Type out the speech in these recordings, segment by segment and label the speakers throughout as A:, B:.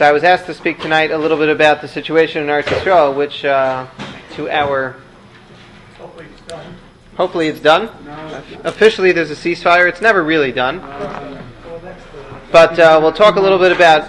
A: So I was asked to speak tonight a little bit about the situation in Eretz Yisrael, which to our... Hopefully it's done. Officially there's a ceasefire. It's never really done. But we'll talk a little bit about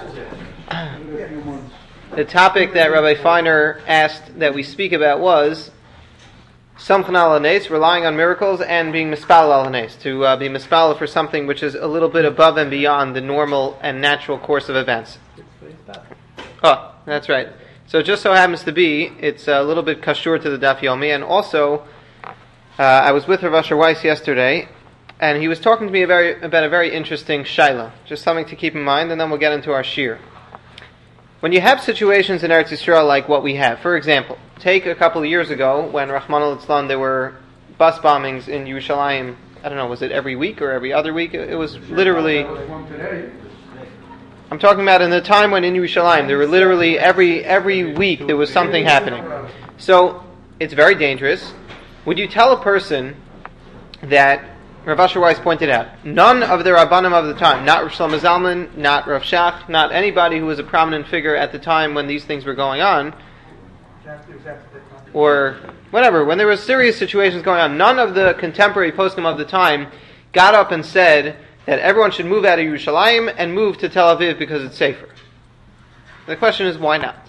A: the topic that Rabbi Feiner asked that we speak about was Samchan al hanes, relying on miracles, and being mispal al hanes, to be mispal for something which is a little bit above and beyond the normal and natural course of events. Oh, that's right. So it just so happens to be, it's a little bit kashur to the Daf Yomi, and also I was with Rav Asher Weiss yesterday, and he was talking to me about a very interesting shaila, just something to keep in mind, and then we'll get into our shir. When you have situations in Eretz Yisrael like what we have, for example, take a couple of years ago when Rahman al-Islam there were bus bombings in Yerushalayim. I don't know, was it every week or every other week? It was literally... I'm talking about in the time when in Yerushalayim there were literally every week there was something happening. So it's very dangerous. Would you tell a person that Rav Asher Weiss pointed out, none of the Rabbanim of the time, not Rav Shlomo Zalman, not Rav Shach, not anybody who was a prominent figure at the time when these things were going on, or whatever, when there were serious situations going on, none of the contemporary poskim of the time got up and said that everyone should move out of Yerushalayim and move to Tel Aviv because it's safer. The question is, why not?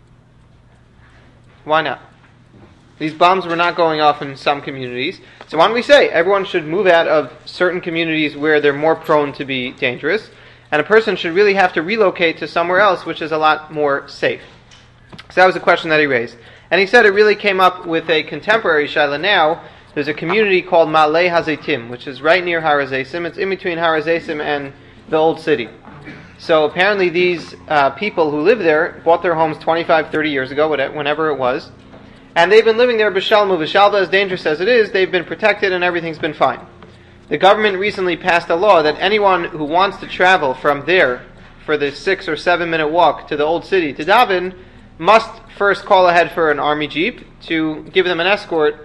A: Why not? These bombs were not going off in some communities. So why don't we say everyone should move out of certain communities where they're more prone to be dangerous, and a person should really have to relocate to somewhere else which is a lot more safe. So that was a question that he raised. And he said it really came up with a contemporary shaila now. There's a community called Ma'alei HaZeitim, which is right near Har HaZeisim. It's in between Har HaZeisim and the old city. So apparently these people who live there bought their homes 25, 30 years ago, whenever it was. And they've been living there b'shalmu v'shalva, as dangerous as it is, they've been protected and everything's been fine. The government recently passed a law that anyone who wants to travel from there for the 6 or 7 minute walk to the old city to daven must first call ahead for an army jeep to give them an escort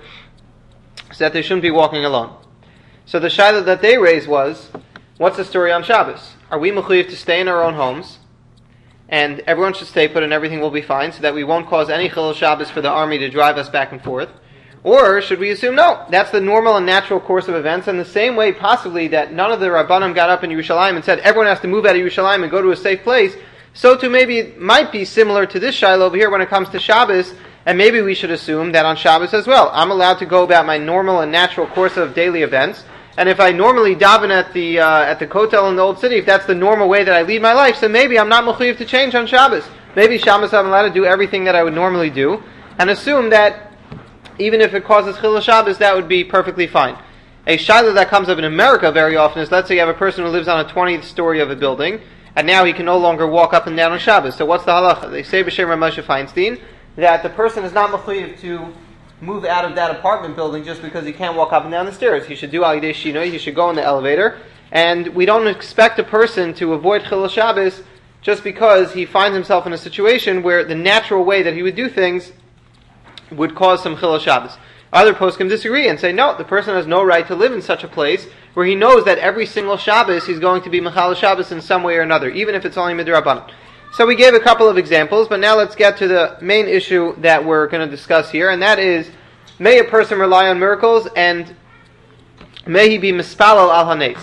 A: so that they shouldn't be walking alone. So the shaila that they raised was, what's the story on Shabbos? Are we mechuyev to stay in our own homes? And everyone should stay put and everything will be fine so that we won't cause any chilul Shabbos for the army to drive us back and forth? Or should we assume, no, that's the normal and natural course of events, and the same way possibly that none of the Rabbanim got up in Yerushalayim and said everyone has to move out of Yerushalayim and go to a safe place, so too maybe it might be similar to this shaila over here when it comes to Shabbos, and maybe we should assume that on Shabbos as well. I'm allowed to go about my normal and natural course of daily events, and if I normally daven at the kotel in the old city, if that's the normal way that I lead my life, so maybe I'm not mechuyev to change on Shabbos. Maybe Shabbos I'm allowed to do everything that I would normally do, and assume that even if it causes chilul Shabbos, that would be perfectly fine. A shaila that comes up in America very often is, let's say you have a person who lives on a 20th story of a building, and now he can no longer walk up and down on Shabbos. So what's the halacha? They say b'shem Rav Moshe Feinstein that the person is not mechuyev to move out of that apartment building just because he can't walk up and down the stairs. He should do al yidei shinoi, he should go in the elevator, and we don't expect a person to avoid chilul Shabbos just because he finds himself in a situation where the natural way that he would do things would cause some chilul Shabbos. Other poskim disagree and say, no, the person has no right to live in such a place where he knows that every single Shabbos he's going to be mechal Shabbos in some way or another, even if it's only midrabanan. So we gave a couple of examples, but now let's get to the main issue that we're going to discuss here, and that is, may a person rely on miracles, and may he be mispalel al hanes.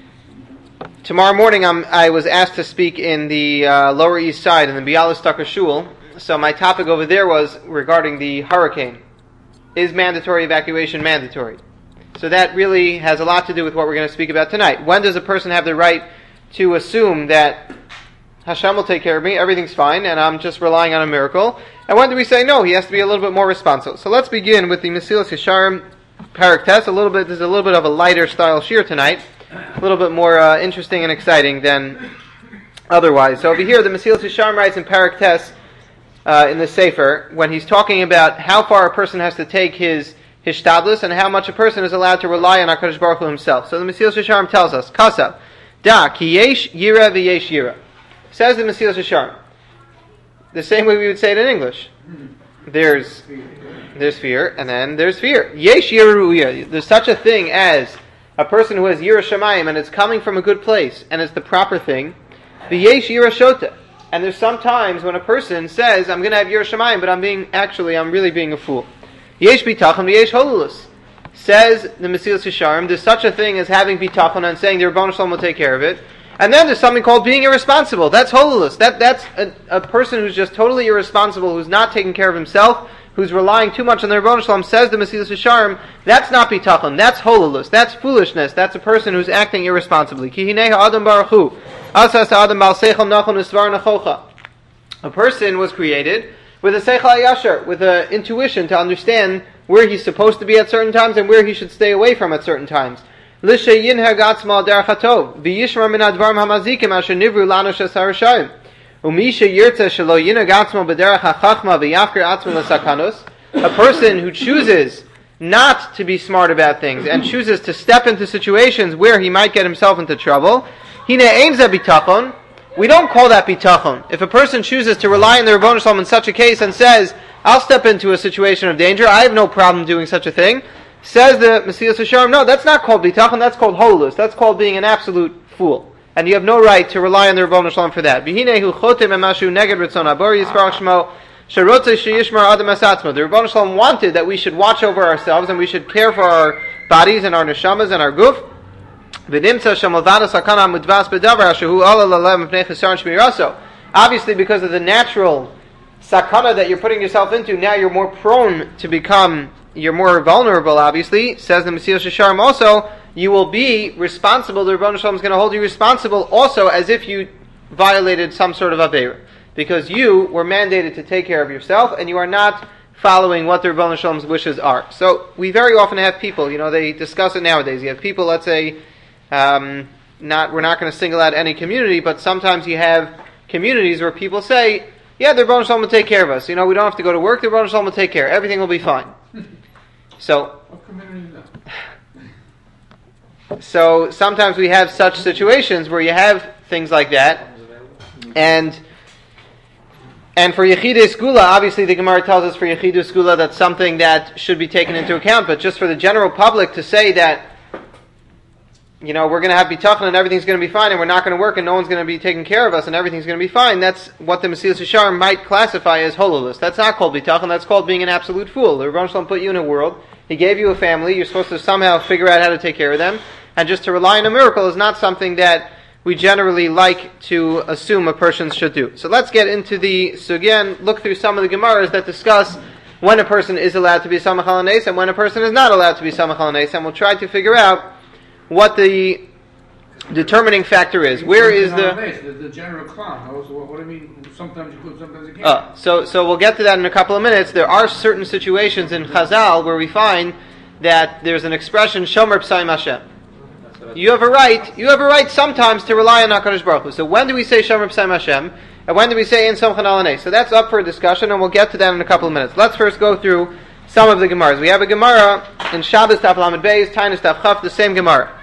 A: Tomorrow morning I was asked to speak in the Lower East Side, in the Bialystok Shul, so my topic over there was regarding the hurricane. Is mandatory evacuation mandatory? So that really has a lot to do with what we're going to speak about tonight. When does a person have the right to assume that Hashem will take care of me, everything's fine, and I'm just relying on a miracle? And when do we say no, he has to be a little bit more responsible? So let's begin with the Mesilas Yesharim Parak Tes. There's a little bit of a lighter style shir tonight, a little bit more interesting and exciting than otherwise. So over here, the Mesilas Yesharim writes in Parak Tes, in the Sefer, when he's talking about how far a person has to take his shtadlus and how much a person is allowed to rely on HaKadosh Baruch Hu himself. So the Mesilas Yesharim tells us, Kasav, Da, ki yesh yira v'yesh yira. Says the Mesilas Yesharim, the same way we would say it in English. There's fear, and then there's fear. Yesh yira ru'ya. There's such a thing as a person who has yira shamayim, and it's coming from a good place, and it's the proper thing. V'yesh yira shota. and there's some times when a person says, I'm going to have Yiras Shamayim, but I'm really being a fool. Yesh bitachon v'yesh holulus. Says the Mesilas Yesharim, there's such a thing as having bitachon and saying the Rebbeinu Shalom will take care of it. And then there's something called being irresponsible. That's holulus. That's a person who's just totally irresponsible, who's not taking care of himself, who's relying too much on the Rebbeinu Shalom. Says the Mesilas Yesharim, that's not bitachon, that's holulus, that's foolishness, that's a person who's acting irresponsibly. Ki hinei ha'adam baruch hu, asas ha'adam bal seichel nachon usvar nachocha. A person was created with a seichel yashar, with an intuition to understand where he's supposed to be at certain times and where he should stay away from at certain times. L'she yinhag atzma al derech hatov, v'yishmar min advarim hamazikim asher nivru lanu shesar rishayim. Umisha yirtza shelo yinhag atzma b'derech hachachma v'yafkir atzma l'sakanos. A person who chooses not to be smart about things and chooses to step into situations where he might get himself into trouble, hine ein ze bitachon. We don't call that bitachon. If a person chooses to rely on the Rebbeinu Shalom in such a case and says, I'll step into a situation of danger, I have no problem doing such a thing, says the Mesilas Yesharim, no, that's not called bitachon, that's called holus, that's called being an absolute fool. And you have no right to rely on the Rebbeinu Shalom for that. The Rebbeinu Shalom wanted that we should watch over ourselves and we should care for our bodies and our neshamas and our guf. Obviously, because of the natural sakana that you're putting yourself into, now you're more prone to you're more vulnerable, obviously. Says the Mesilas Yesharim also, you will be responsible, the Rebbeinu Shalom is going to hold you responsible also as if you violated some sort of aveira. Because you were mandated to take care of yourself, and you are not following what the Rebbeinu Shalom's wishes are. So, we very often have people, they discuss it nowadays. You have people, let's say, we're not going to single out any community, but sometimes you have communities where people say, yeah, the Rebbeinu Shalom will take care of us. We don't have to go to work, the Rebbeinu Shalom will take care. Everything will be fine. So,
B: what community is that?
A: So sometimes we have such situations where you have things like that, and for Yechidei Skula, obviously the Gemara tells us for Yechidei Skula that's something that should be taken into account, but just for the general public to say that, we're going to have bitachon and everything's going to be fine and we're not going to work and no one's going to be taking care of us and everything's going to be fine, that's what the Mesilas Yesharim might classify as holulus. That's not called bitachon, that's called being an absolute fool. The Rebbeinu Shalom put you in a world, He gave you a family, you're supposed to somehow figure out how to take care of them, and just to rely on a miracle is not something that we generally like to assume a person should do. So let's get into so again, look through some of the Gemaras that discuss when a person is allowed to be Samach al Nes and when a person is not allowed to be Samach al Nes, and we'll try to figure out what the determining factor is. Where is
B: the general clown? What do you mean? Sometimes you could, sometimes you can't.
A: So we'll get to that in a couple of minutes. There are certain situations in Chazal where we find that there's an expression Shomer P'sayim Hashem. You have a right sometimes to rely on HaKadosh Baruch Hu. So when do we say Shomer P'sayim Hashem? And when do we say Ein Somchan Al Hanei? So that's up for a discussion, and we'll get to that in a couple of minutes. Let's first go through some of the Gemaras. We have a Gemara in Shabbos Taf Lamed Beis, Tainus Taf Chaf, the same Gemara.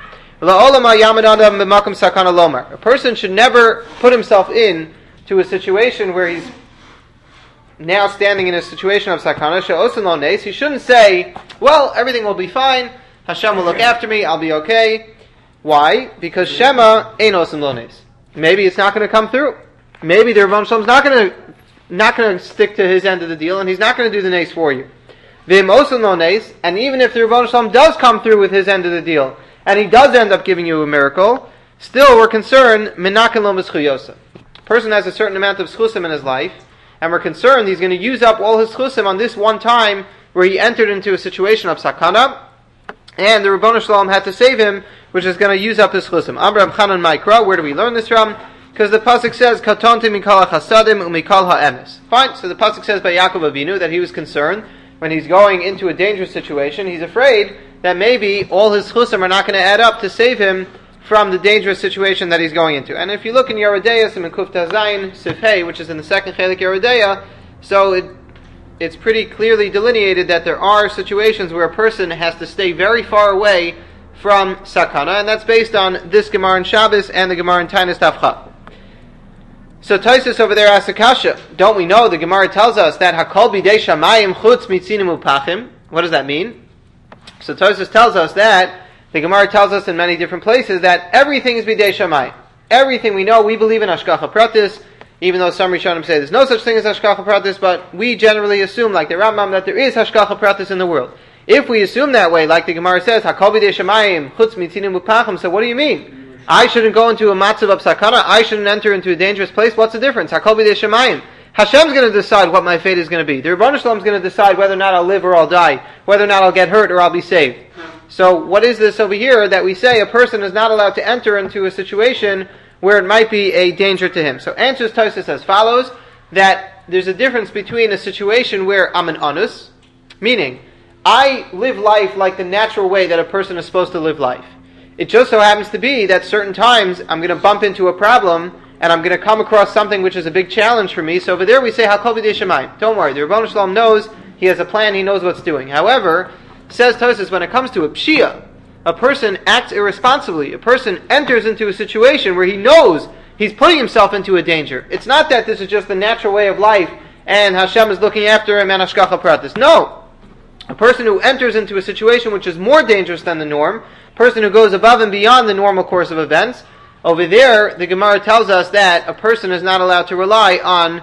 A: A person should never put himself in to a situation where he's now standing in a situation of sakana. He shouldn't say, well, everything will be fine, Hashem will look after me, I'll be okay. Why? Because Shema ain't osim lo nes. Maybe it's not going to come through. Maybe the Rebbeinu Shalom's not going to stick to his end of the deal, and he's not going to do the nes for you. V'im osim lo nes, and even if the Rebbeinu Shalom does come through with his end of the deal, and he does end up giving you a miracle, still we're concerned, minakin lo mischuyosa. A person has a certain amount of schusim in his life, and we're concerned he's going to use up all his schusim on this one time where he entered into a situation of sakana, and the Rebbeinu Shalom had to save him, which is going to use up his chusim. Amr Rab Chanan Maikra, where do we learn this from? Because the pasuk says, "Katonti mikol hachasadim umikol ha'emes." Fine. So the pasuk says by Yaakov Avinu that he was concerned when he's going into a dangerous situation. He's afraid that maybe all his chusim are not going to add up to save him from the dangerous situation that he's going into. And if you look in Yoreh De'ah, in Kuf Tazayin Sifhei, which is in the second chelik Yoreh De'ah, so it's pretty clearly delineated that there are situations where a person has to stay very far away from sakana, and that's based on this Gemara in Shabbos and the Gemara in Tainus Taf Chaf. So Tosfos over there asks a kasha. Don't we know the Gemara tells us that Hakol bidei shamayim chutz mitzinim upachim? What does that mean? So Tosfos tells us that the Gemara tells us in many different places that everything is bidei shamayim. Everything we know, we believe in hashgacha pratis. even though some Rishonim say there's no such thing as Hashgacha Pratis, but we generally assume, like the Rambam, that there is Hashgacha Pratis in the world. If we assume that way, like the Gemara says, Hakol b'dei Shemayim, chutz mitzinim upachim, so what do you mean? I shouldn't go into a matzav of sakana, I shouldn't enter into a dangerous place, what's the difference? Hakol b'dei Shemayim. Hashem's going to decide what my fate is going to be. The Rebbeinu Shalom is going to decide whether or not I'll live or I'll die, whether or not I'll get hurt or I'll be saved. So what is this over here that we say a person is not allowed to enter into a situation where it might be a danger to him? So answers Tosfos as follows, that there's a difference between a situation where I'm an anus, meaning I live life like the natural way that a person is supposed to live life. It just so happens to be that certain times I'm going to bump into a problem and I'm going to come across something which is a big challenge for me. So over there we say, Hakol b'dei Shemayim. Don't worry, the Rebbeinu Shalom knows, he has a plan, he knows what's doing. However, says Tosfos, when it comes to a pshia, a person acts irresponsibly. A person enters into a situation where he knows he's putting himself into a danger. It's not that this is just the natural way of life and Hashem is looking after him and Hashgacha Pratis. No. A person who enters into a situation which is more dangerous than the norm, a person who goes above and beyond the normal course of events, over there, the Gemara tells us that a person is not allowed to rely on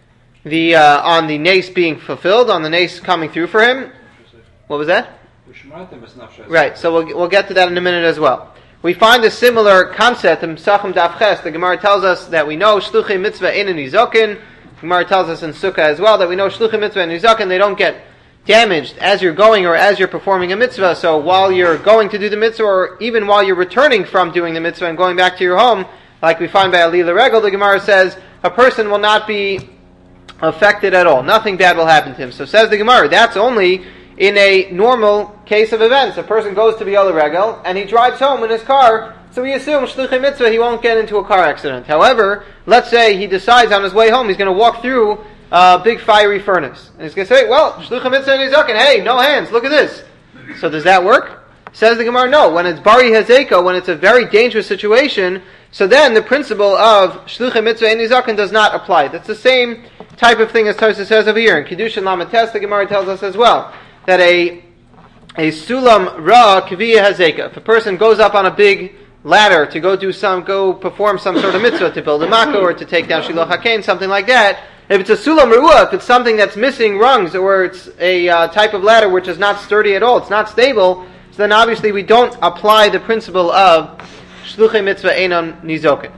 A: the nace being fulfilled, on the nace coming through for him. What was that? Right, so we'll get to that in a minute as well. We find a similar concept in Pesachim Daf Ches. The Gemara tells us that we know Shluchei Mitzvah Ein Nizokin. The Gemara tells us in Sukkah as well that we know Shluchei Mitzvah and Nizokin, they don't get damaged as you're going or as you're performing a mitzvah. So while you're going to do the mitzvah, or even while you're returning from doing the mitzvah and going back to your home, like we find by Ali L'Regel, the Gemara says a person will not be affected at all. Nothing bad will happen to him. So says the Gemara, that's only in a normal case of events. A person goes to B'Yol Regel and he drives home in his car, so we assume Shluchei Mitzvah, he won't get into a car accident. However, let's say he decides on his way home he's going to walk through a big fiery furnace. And he's going to say, well, Shluchei Mitzvah and Nizokin, hey, no hands, look at this. So does that work? Says the Gemara, no. When it's Bari Hazeka, when it's a very dangerous situation, so then the principle of Shluchei Mitzvah and Nizokin does not apply. That's the same type of thing as Tosfos says over here. In Kiddushin Lamed Tes, the Gemara tells us as well, that a sulam ra kviya hazeka. If a person goes up on a big ladder to go perform some sort of mitzvah, to build a makkah or to take down shiloh hakein, something like that, if it's a sulam ruah, if it's something that's missing rungs, or it's a type of ladder which is not sturdy at all, it's not stable, so then obviously we don't apply the principle of shluchei mitzvah einon nizokin.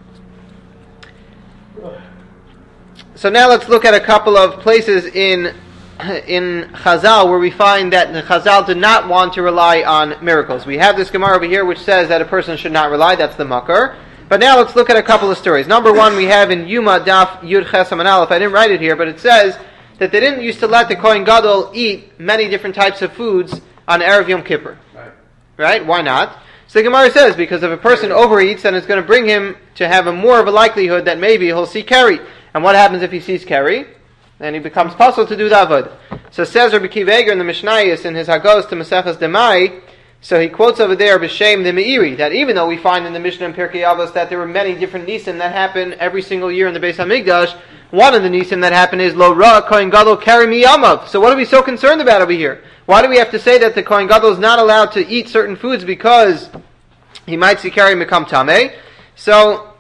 A: So now let's look at a couple of places in Chazal where we find that the Chazal did not want to rely on miracles. We have this Gemara over here which says that a person should not rely, that's the Makar. But now let's look at a couple of stories. Number one, we have in Yuma Daf Yud Ches Amud Aleph. I didn't write it here, but it says that they didn't used to let the Kohen Gadol eat many different types of foods on Erev Yom Kippur. Right? Why not? So the Gemara says, because if a person overeats, then it's going to bring him to have more of a likelihood that maybe he'll see Keri. And what happens if he sees Keri? Then he becomes puzzled to do the avodah. So says Rabbi Akiva Eiger in the Mishnayos in his Hagos to Maseches Demai, so he quotes over there B'Shem the Meiri, that even though we find in the Mishnah and Pirkei Avos that there were many different nisim that happen every single year in the Beis HaMikdash, one of the nisim that happened is Lo Ra Kohen Gadol Keri Miyamav. So what are we so concerned about over here? Why do we have to say that the Kohen Gadol is not allowed to eat certain foods because he might see Keri Mikam Tameh? So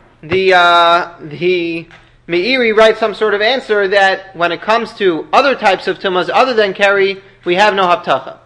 A: the Meiri writes some sort of answer that when it comes to other types of tumas other than Keri, we have no haftacha.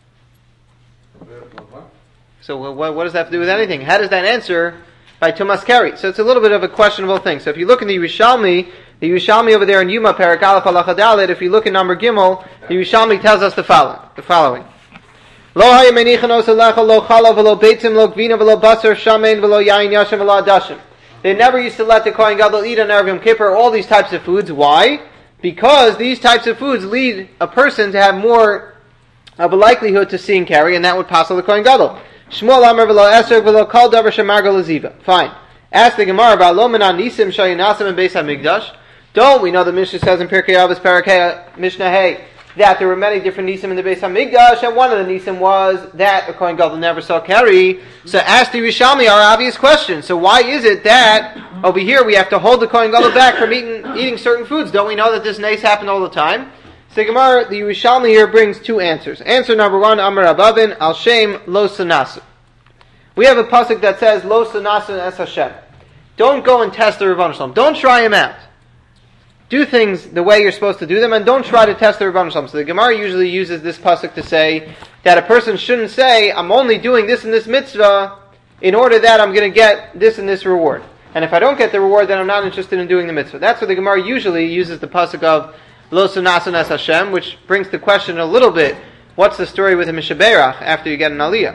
A: So what does that have to do with anything? How does that answer by tumas Keri? So it's a little bit of a questionable thing. So if you look in the Yerushalmi over there in Yuma Perek Aleph Halacha Dalet, if you look in number Gimel, the Yerushalmi tells us the following. Lo haya menichan osalecha lo chalav v'lo beitzim lo gvina v'lo basar shamein v'lo yain yashem v'lo adashim. They never used to let the Kohen Gadol eat on Erev Yom Kippur all these types of foods. Why? Because these types of foods lead a person to have more of a likelihood to seeing Keri, and that would pass the Kohen Gadol. Shmuel Amar v'lo esrog v'lo kol davar shemargal leziva. Fine. Ask the Gemara about lo menan nisim shayinasim in Beis HaMikdash. Don't we know the Mishnah says in Pirkei Avos Parak Mishnah Hey that there were many different nisim in the Beis HaMikdash, and one of the nisim was that the Kohen Gadol never saw Keri. So ask the Yerushalmi our obvious question. So why is it that over here we have to hold the Kohen Gadol back from eating certain foods? Don't we know that this nace happened all the time? So Gemara, the Yerushalmi here brings two answers. Answer number one, Amar Abavin, Al Shem Lo Sanasu. We have a pasuk that says Lo Sanasu Es Hashem. don't go and test the Rebbeinu Shalom. Don't try him out. Do things the way you're supposed to do them, and don't try to test the Rebbeinu Shalom. So the Gemara usually uses this pasuk to say that a person shouldn't say, I'm only doing this and this mitzvah in order that I'm going to get this and this reward. And if I don't get the reward, then I'm not interested in doing the mitzvah. That's what the Gemara usually uses the pasuk of Lo Sunasan Es Hashem, which brings the question a little bit, what's the story with a Mishaberach after you get an Aliyah?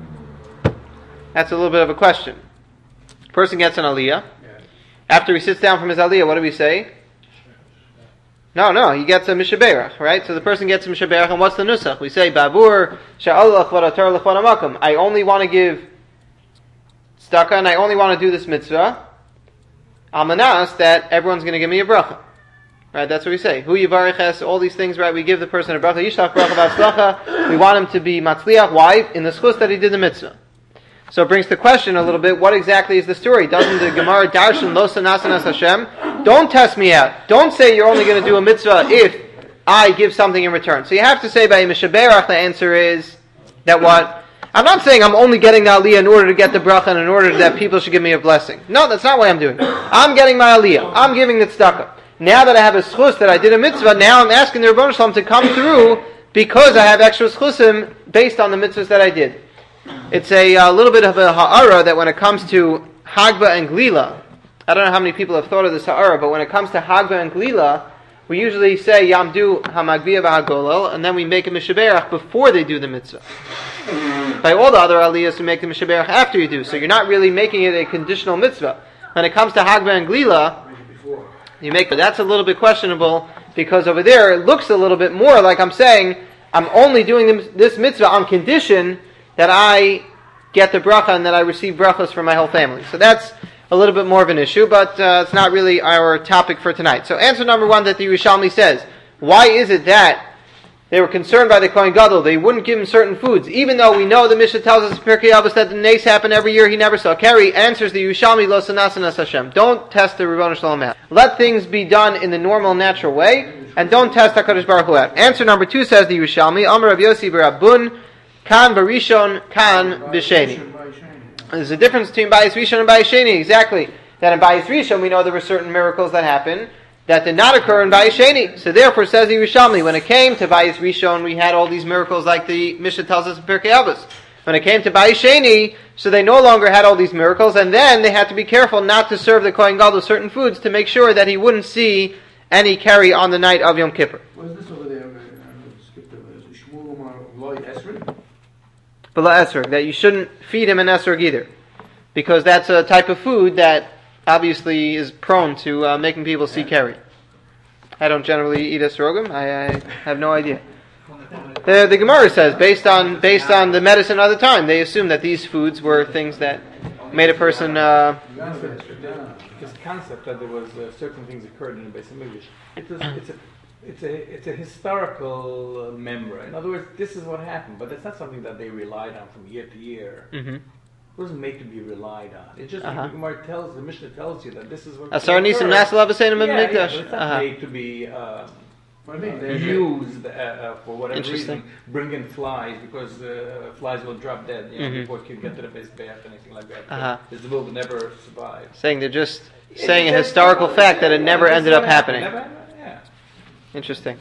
A: That's a little bit of a question. Person gets an Aliyah. After he sits down from his Aliyah, what do we say? No, he gets a Mishaberach, right? So the person gets a Mishaberach, and what's the Nusach? We say, Babur Sha'al Lachvar Atar Lachvar Amakum. I only want to give tzedakah, and I only want to do this mitzvah. Almanas, that everyone's going to give me a bracha. Right, that's what we say. Hu yivarech es, all these things, right? We give the person a bracha. Yishlach bracha v'atzlacha. We want him to be matzliach. Why? In the schus that he did the mitzvah. So it brings the question a little bit, what exactly is the story? Doesn't the Gemara darshan lo sanasan as Hashem? Don't test me out. Don't say you're only going to do a mitzvah if I give something in return. So you have to say by Mishaberach, the answer is that what? I'm not saying I'm only getting the aliyah in order to get the bracha and in order that people should give me a blessing. No, that's not what I'm doing. I'm getting my aliyah. I'm giving the tzedakah. Now that I have a schus that I did a mitzvah, now I'm asking the Rebbeinu Shalom to come through because I have extra schusim based on the mitzvahs that I did. It's a little bit of a ha'ara that when it comes to Hagba and Glila, I don't know how many people have thought of this ha'ara, but when it comes to Hagba and Glila, we usually say Yamdu Hamagbiya B'Hagolel, and then we make a Mishaberach before they do the mitzvah. By all the other aliyahs, we make the Mishaberach after you do, so you're not really making it a conditional mitzvah. When it comes to Hagba and Glila, you make, but that's a little bit questionable, because over there it looks a little bit more like I'm saying, I'm only doing this mitzvah on condition that I get the bracha and that I receive brachas from my whole family. So that's a little bit more of an issue, but it's not really our topic for tonight. So answer number one that the Yerushalmi says, why is it that they were concerned by the Kohen Gadol? They wouldn't give him certain foods, even though we know the Mishnah tells us in Pirkei Avos that the nace happened every year, he never saw carry. Answers the Yerushalmi, lo sanasan es Hashem. Don't test the Rebbeinu Shalom out. Let things be done in the normal, natural way, and don't test HaKadosh Baruch Hu out. Answer number two says the Yerushalmi, Amar Rav Yossi b'Rabbun, Kan barishon, kan b'sheni. There's a difference between Bayis Rishon and Bayis Sheni, exactly. That in Bayis Rishon we know there were certain miracles that happened that did not occur in Bayis Sheni. So therefore, says the Yerushalmi, when it came to Bayis Rishon, we had all these miracles like the Mishnah tells us in Pirkei Avos. When it came to Bayis Sheni, so they no longer had all these miracles, and then they had to be careful not to serve the Kohen Gadol certain foods to make sure that he wouldn't see any carry on the night of Yom Kippur.
B: What is this over there? Shmuel Loy Esrog?
A: B'la esrog, that you shouldn't feed him an esrog either, because that's a type of food that obviously is prone to making people see carry. I don't generally eat esrogim. I have no idea. The Gemara says, based on the medicine of the time, they assumed that these foods were things that made a person.
C: This concept that there was certain things occurred in the Beis Hamikdash. It's a historical memory. In other words, this is what happened, but it's not something that they relied on from year to year.
A: Mm-hmm.
C: It wasn't made to be relied on. It's just the Gemara tells, the Mishnah tells you that this is what
A: Asar nisim nasel abaseinu
C: mikdash.
A: mikdash.
C: It's not made to be used for whatever reason. Bring in flies because flies will drop dead before you can get to the base bath and anything like that. This will never survive.
A: Saying they're just saying a historical fact that it never ended up happening. Interesting.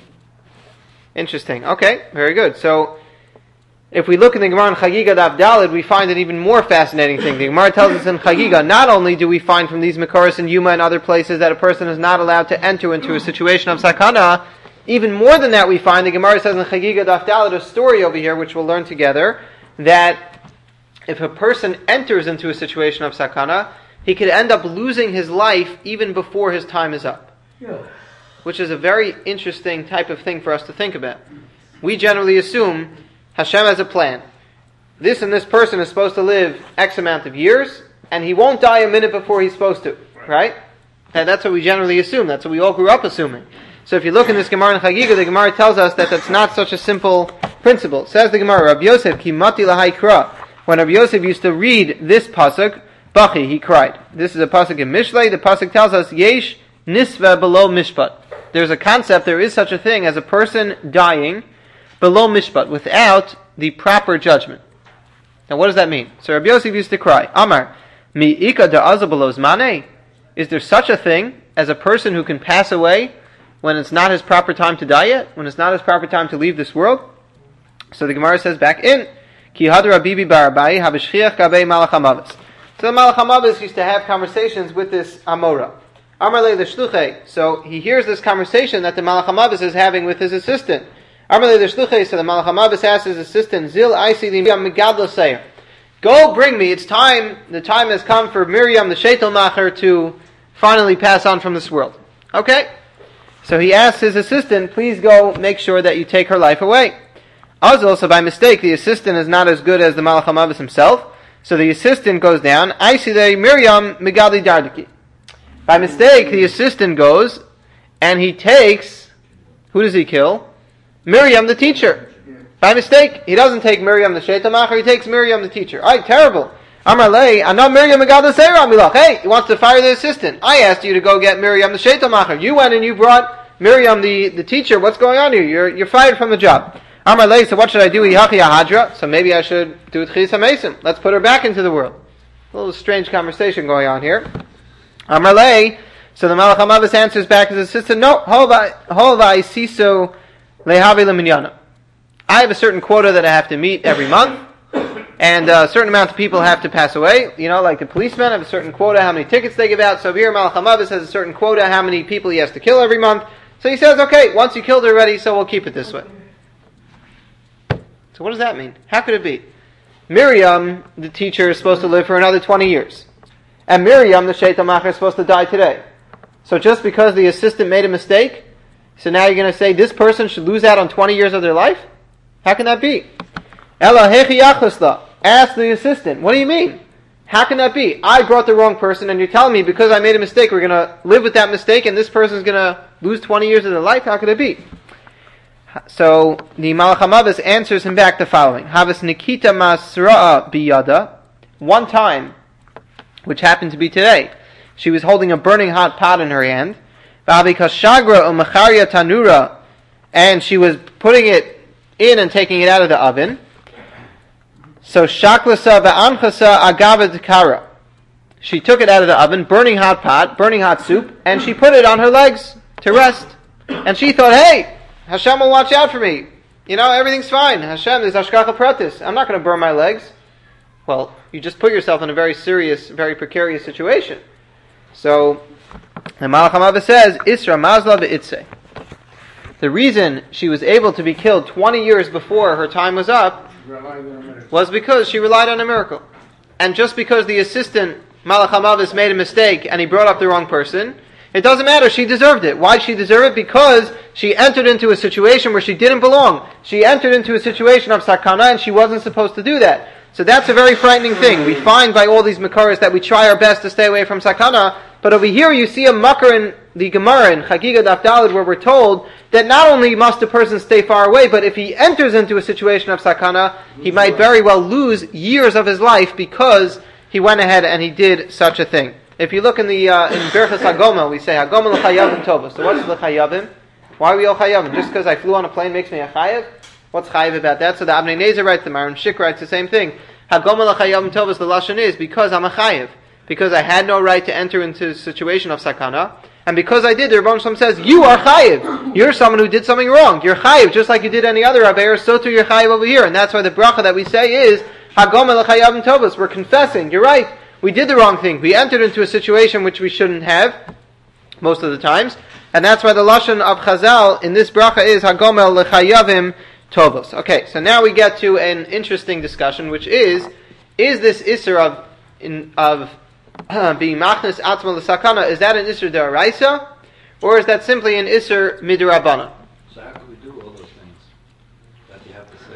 A: Okay, very good. So, if we look in the Gemara in Chagiga Daf Daled, we find an even more fascinating thing. The Gemara tells us in Chagiga, not only do we find from these Mekaros and Yuma and other places that a person is not allowed to enter into a situation of sakana, even more than that we find, the Gemara says in Chagiga Daf Daled, a story over here, which we'll learn together, that if a person enters into a situation of sakana, he could end up losing his life even before his time is up.
B: Yeah.
A: Which is a very interesting type of thing for us to think about. We generally assume Hashem has a plan. This and this person is supposed to live X amount of years, and he won't die a minute before he's supposed to. Right? And that's what we generally assume. That's what we all grew up assuming. So if you look in this Gemara in Chagiga, the Gemara tells us that that's not such a simple principle. It says the Gemara, Rabbi Yosef, ki mati lahai kra. When Rabbi Yosef used to read this pasuk, Bachi, he cried. This is a pasuk in Mishlei. The pasuk tells us, Yesh nisva below mishpat. There's a concept, there is such a thing as a person dying below mishpat, without the proper judgment. Now what does that mean? So Rabbi Yosef used to cry, Amar, Mi'ika da'azabalos mane? Is there such a thing as a person who can pass away when it's not his proper time to die yet? When it's not his proper time to leave this world? So the Gemara says back in, Ki hadra bibi barabai habishchiach gabe malach hamavis. So the malach hamavis used to have conversations with this Amora. Amar le l'shluchei. So he hears this conversation that the malach hamavis is having with his assistant. Amar le l'shluchei. So the malach hamavis asks his assistant, Zil aisi li megadla seir. Go bring me, it's time, the time has come for Miriam the Shetelmacher to finally pass on from this world. Okay? So he asks his assistant, please go make sure that you take her life away. Also, by mistake, the assistant is not as good as the Malach HaMavis himself, so the assistant goes down, I see the Miriam Megadli Dardiki. By mistake, the assistant goes, and he takes, who does he kill? Miriam the teacher. By mistake, he doesn't take Miriam the Shetelmacher, he takes Miriam the teacher. Alright, terrible. Amar lei, I'm not Miriam Megadli Seira Milach. Hey, he wants to fire the assistant. I asked you to go get Miriam the Shetelmacher. You went and you brought Miriam the teacher. What's going on here? You're fired from the job. Amar lei, so what should I do? Ihachi Ahadra. So maybe I should do it Chisa Mason. Let's put her back into the world. A little strange conversation going on here. Amar lei, so the Malach HaMavis answers back his assistant, no, Holvai Siso Lehavi Leminyana. I have a certain quota that I have to meet every month, and a certain amount of people have to pass away. You know, like the policemen have a certain quota, how many tickets they give out. So here, Malach HaMavis has a certain quota, how many people he has to kill every month. So he says, okay, once you killed her already, so we'll keep it this way. So what does that mean? How could it be? Miriam, the teacher, is supposed to live for another 20 years. And Miriam, the Shetelmacher, is supposed to die today. So just because the assistant made a mistake, so now you're going to say this person should lose out on 20 years of their life? How can that be? Ela hechi yachlasla. Ask the assistant. What do you mean? How can that be? I brought the wrong person and you're telling me because I made a mistake we're going to live with that mistake and this person's going to lose 20 years of their life? How could it be? So the Malach HaMavis answers him back the following. Havas Nikita Masra'a biyada. One time, which happened to be today, she was holding a burning hot pot in her hand. V'avikas shagra u'macharya tanura. And she was putting it in and taking it out of the oven. So shaklasa va'anchasa agavet kara. She took it out of the oven, burning hot pot, burning hot soup, and she put it on her legs to rest. And she thought, hey, Hashem will watch out for me. You know, everything's fine. Hashem, there's Hashgacha Pratis. I'm not going to burn my legs. Well, you just put yourself in a very serious, very precarious situation. So, the Malach HaMavis says, Isra mazla ve'itze. The reason she was able to be killed 20 years before her time was up was because she relied on a miracle. And just because the assistant, Malach HaMavis, made a mistake and he brought up the wrong person, it doesn't matter, she deserved it. Why did she deserve it? Because she entered into a situation where she didn't belong. She entered into a situation of sakana and she wasn't supposed to do that. So that's a very frightening thing. We find by all these makaras that we try our best to stay away from sakana, but over here you see a makar in the Gemara in Chagiga Daf Daled where we're told that not only must a person stay far away, but if he enters into a situation of sakana, he might very well lose years of his life because he went ahead and he did such a thing. If you look in the in Berchas Hagomel, we say Hagomel l'chayavim tova. So what's l'chayavim? Why are we all chayavim? Just because I flew on a plane makes me a chayav? What's chayav about that? So the Abnei Nezer writes, the Maran Shik writes the same thing. Hagomel l'chayavim tova, the lashon is because I'm a chayav, because I had no right to enter into a situation of sakana, and because I did, the Rebbeinu Shalom says you are chayav. You're someone who did something wrong. You're chayav just like you did any other aver. So too you're chayav over here, and that's why the bracha that we say is Hagomel l'chayavim tova. We're confessing. You're right. We did the wrong thing. We entered into a situation which we shouldn't have, most of the times. And that's why the lashon of Chazal in this bracha is Hagomel l'chayavim tovos. Okay, so now we get to an interesting discussion, which is this Isser of being machnes atzma l'sakana, is that an Isser d'oraisa, or is that simply an Isser midrabanan?
D: So how can we do all those things that you have to say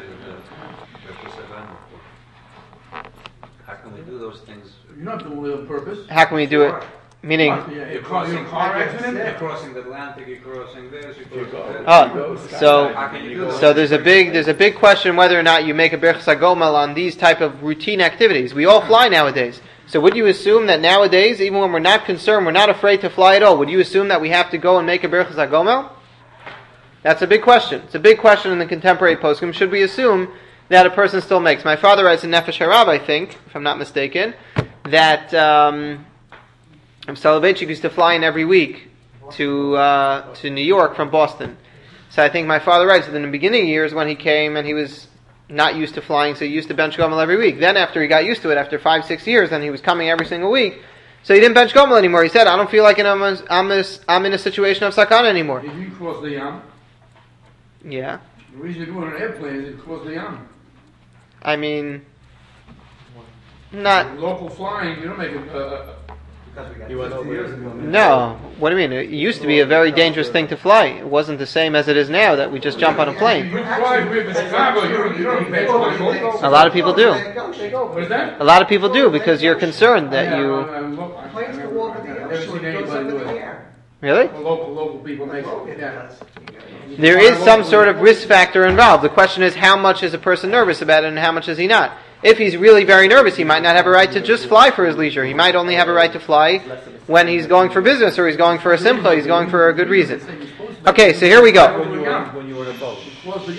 D: how can we do those things?
B: You're not doing it on purpose.
A: How can we do it? Meaning,
B: You're crossing car accident.
D: You're crossing the Atlantic. You're crossing this. You're crossing that.
A: so there's a big question whether or not you make a berachas hagomel on these type of routine activities. We all fly nowadays. So would you assume that nowadays, even when we're not concerned, we're not afraid to fly at all, would you assume that we have to go and make a berachas hagomel? That's a big question. It's a big question in the contemporary poskim. Should we assume that a person still makes? My father writes in Nefesh Harav, I think, if I'm not mistaken, that Soloveitchik used to fly in every week to New York from Boston. So I think my father writes that in the beginning years when he came and he was not used to flying, so he used to bench gomel every week. Then after he got used to it, after 5-6 years, then he was coming every single week. So he didn't bench gomel anymore. He said, I don't feel like I'm in a situation of sakana anymore.
B: If you cross the Yam,
A: Yeah.
B: the reason you do it on an airplane is to cross the Yam.
A: I mean, not...
B: Local flying, you don't make it.
C: You went over years ago.
A: No. What do you mean? It used to be a very dangerous thing to fly. It wasn't the same as it is now that we just jump on a plane.
B: You fly with Chicago, you don't pay for it.
A: A lot of people do.
B: What is that?
A: A lot of people do because you're concerned that you...
E: Planes to walk in the ocean, it goes up in the air.
A: Really?
B: Local people make it. Yeah.
A: There is some sort of risk factor involved. The question is, how much is a person nervous about it and how much is he not? If he's really very nervous, he might not have a right to just fly for his leisure. He might only have a right to fly when he's going for business or he's going for a simcha, he's going for a good reason. Okay, so here we go.
C: When you were in a boat.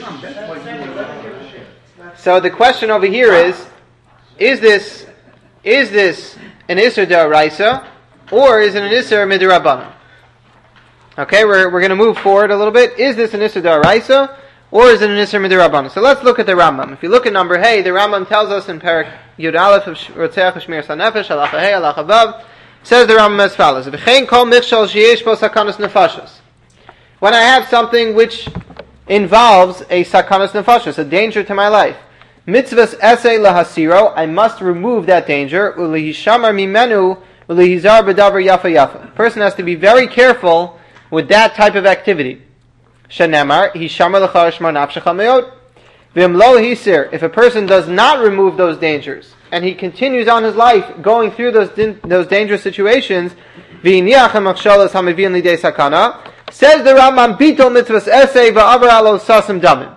A: So the question over here is this an Isser D'Oraisa or is it an Isser Midrabanan? Okay, we're going to move forward a little bit. Is this an Isser D'Oraisa or is it an Isser Midrabanan? So let's look at the Rambam. If you look at number Hey, the Rambam tells us in Perek Yud Aleph of Rotzeach Shmir Sanefesh, Halacha Hey, Halacha Vav, says the Rambam as follows: V'chein kol michshal sheyesh bo sakanas nefashos. When I have something which involves a sakanas nefashos, a danger to my life, mitzvahs esei lahasiro, I must remove that danger. Ulihishamar mimenu ulihizar b'davar yafa yafa. A person has to be very careful with that type of activity. Shenemar hishamar l'charishmar nafshecha meod. V'imlo hisir. If a person does not remove those dangers and he continues on his life going through those dangerous situations, v'iniach ha'machshalas hamivin lidei sakana. Says the Rambam, bitol mitzvahs esei va'avar alo sasim damim.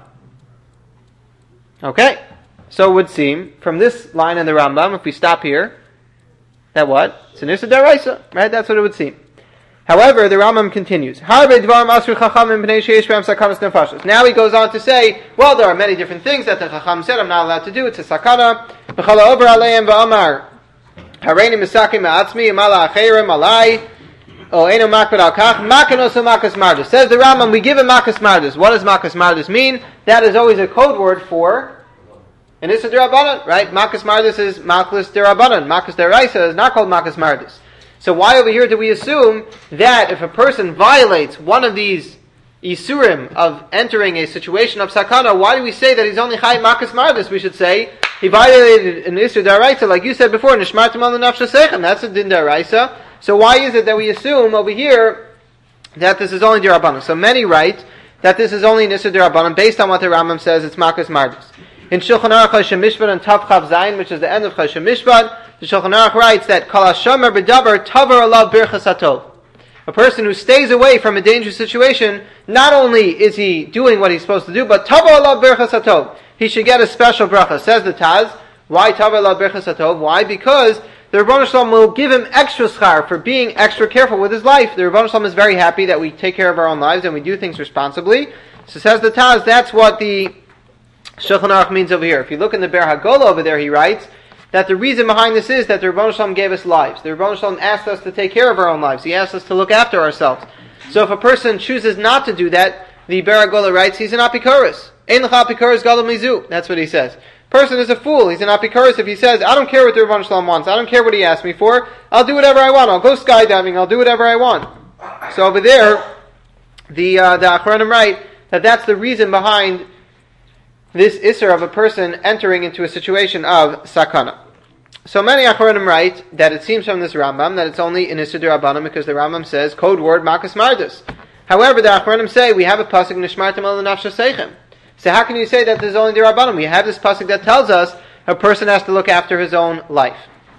A: Okay, so it would seem from this line in the Rambam, if we stop here, that what? It's an Isser D'Oraisa, right? That's what it would seem. However, the Rambam continues. Now he goes on to say, well, there are many different things that the Chacham said I'm not allowed to do. It's a sakana. Says the Rambam, we give him makas mardus. What does makas mardus mean? That is always a code word for an Isser D'Rabbanan, right? Makas mardus is maklis D'Rabbanan. Makas D'Oraisa is not called makas mardus. So why over here do we assume that if a person violates one of these isurim of entering a situation of sakana, why do we say that he's only chayv makas mardus? We should say he violated an Isser D'Oraisa, like you said before, nishmartim al nafsha sechem. That's a din D'Oraisa. So why is it that we assume over here that this is only D'Rabbanan? So many write that this is only an Isser D'Rabbanan based on what the Rambam says it's makas mardus. In Shulchan Aruch Choshen Mishpat and Tav Chav Zayin, which is the end of Choshen Mishpat, the Shulchan Aruch writes that Kol HaShomer B'Davar Tavar Alav Birchas HaTov. A person who stays away from a dangerous situation, not only is he doing what he's supposed to do, but Tavar Alav Birchas HaTov. He should get a special bracha. Says the Taz, why Tavar Alav Birchas HaTov? Why? Because the Rebbeinu Shalom will give him extra schar for being extra careful with his life. The Rebbeinu Shalom is very happy that we take care of our own lives and we do things responsibly. So says the Taz, that's what the Shulchan Aruch means over here. If you look in the Ber HaGola over there, he writes that the reason behind this is that the Rebbeinu Shalom gave us lives. The Rebbeinu Shalom asked us to take care of our own lives. He asked us to look after ourselves. So if a person chooses not to do that, the Ber HaGola writes, he's an apikoros. Ein l'cha apikoros gadol mizu. That's what he says. Person is a fool. He's an apikoros if he says, I don't care what the Rebbeinu Shalom wants. I don't care what he asked me for. I'll do whatever I want. I'll go skydiving. I'll do whatever I want. So over there, the Achronim write that that's the reason behind this Isser of a person entering into a situation of sakana. So many Achronim write that it seems from this Rambam that it's only an Isser D'Rabbanan because the Rambam says, code word makas mardus. However, the Achronim say, we have a pasuk nishmartim al nafsha seichem. So how can you say that this is only D'Rabbanan? We have this pasuk that tells us a person has to look after his own life.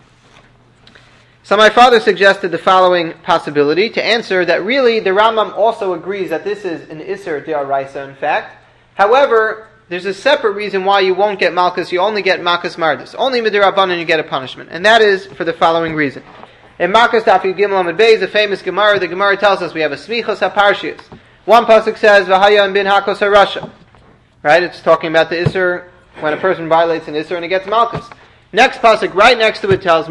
A: So my father suggested the following possibility to answer that really the Rambam also agrees that this is an Isser D'Oraisa in fact. However, there's a separate reason why you won't get malchus, you only get makas mardus. Only midrabanan you get a punishment. And that is for the following reason. In Makas Daf Yud Gimel Amud Beis, the famous Gemara, the Gemara tells us we have a smichos haparshias. One pasuk says, V'haya and bin hakos harasha. Right? It's talking about the Isser, when a person violates an Isser and he gets malchus. Next pasuk, right next to it tells me,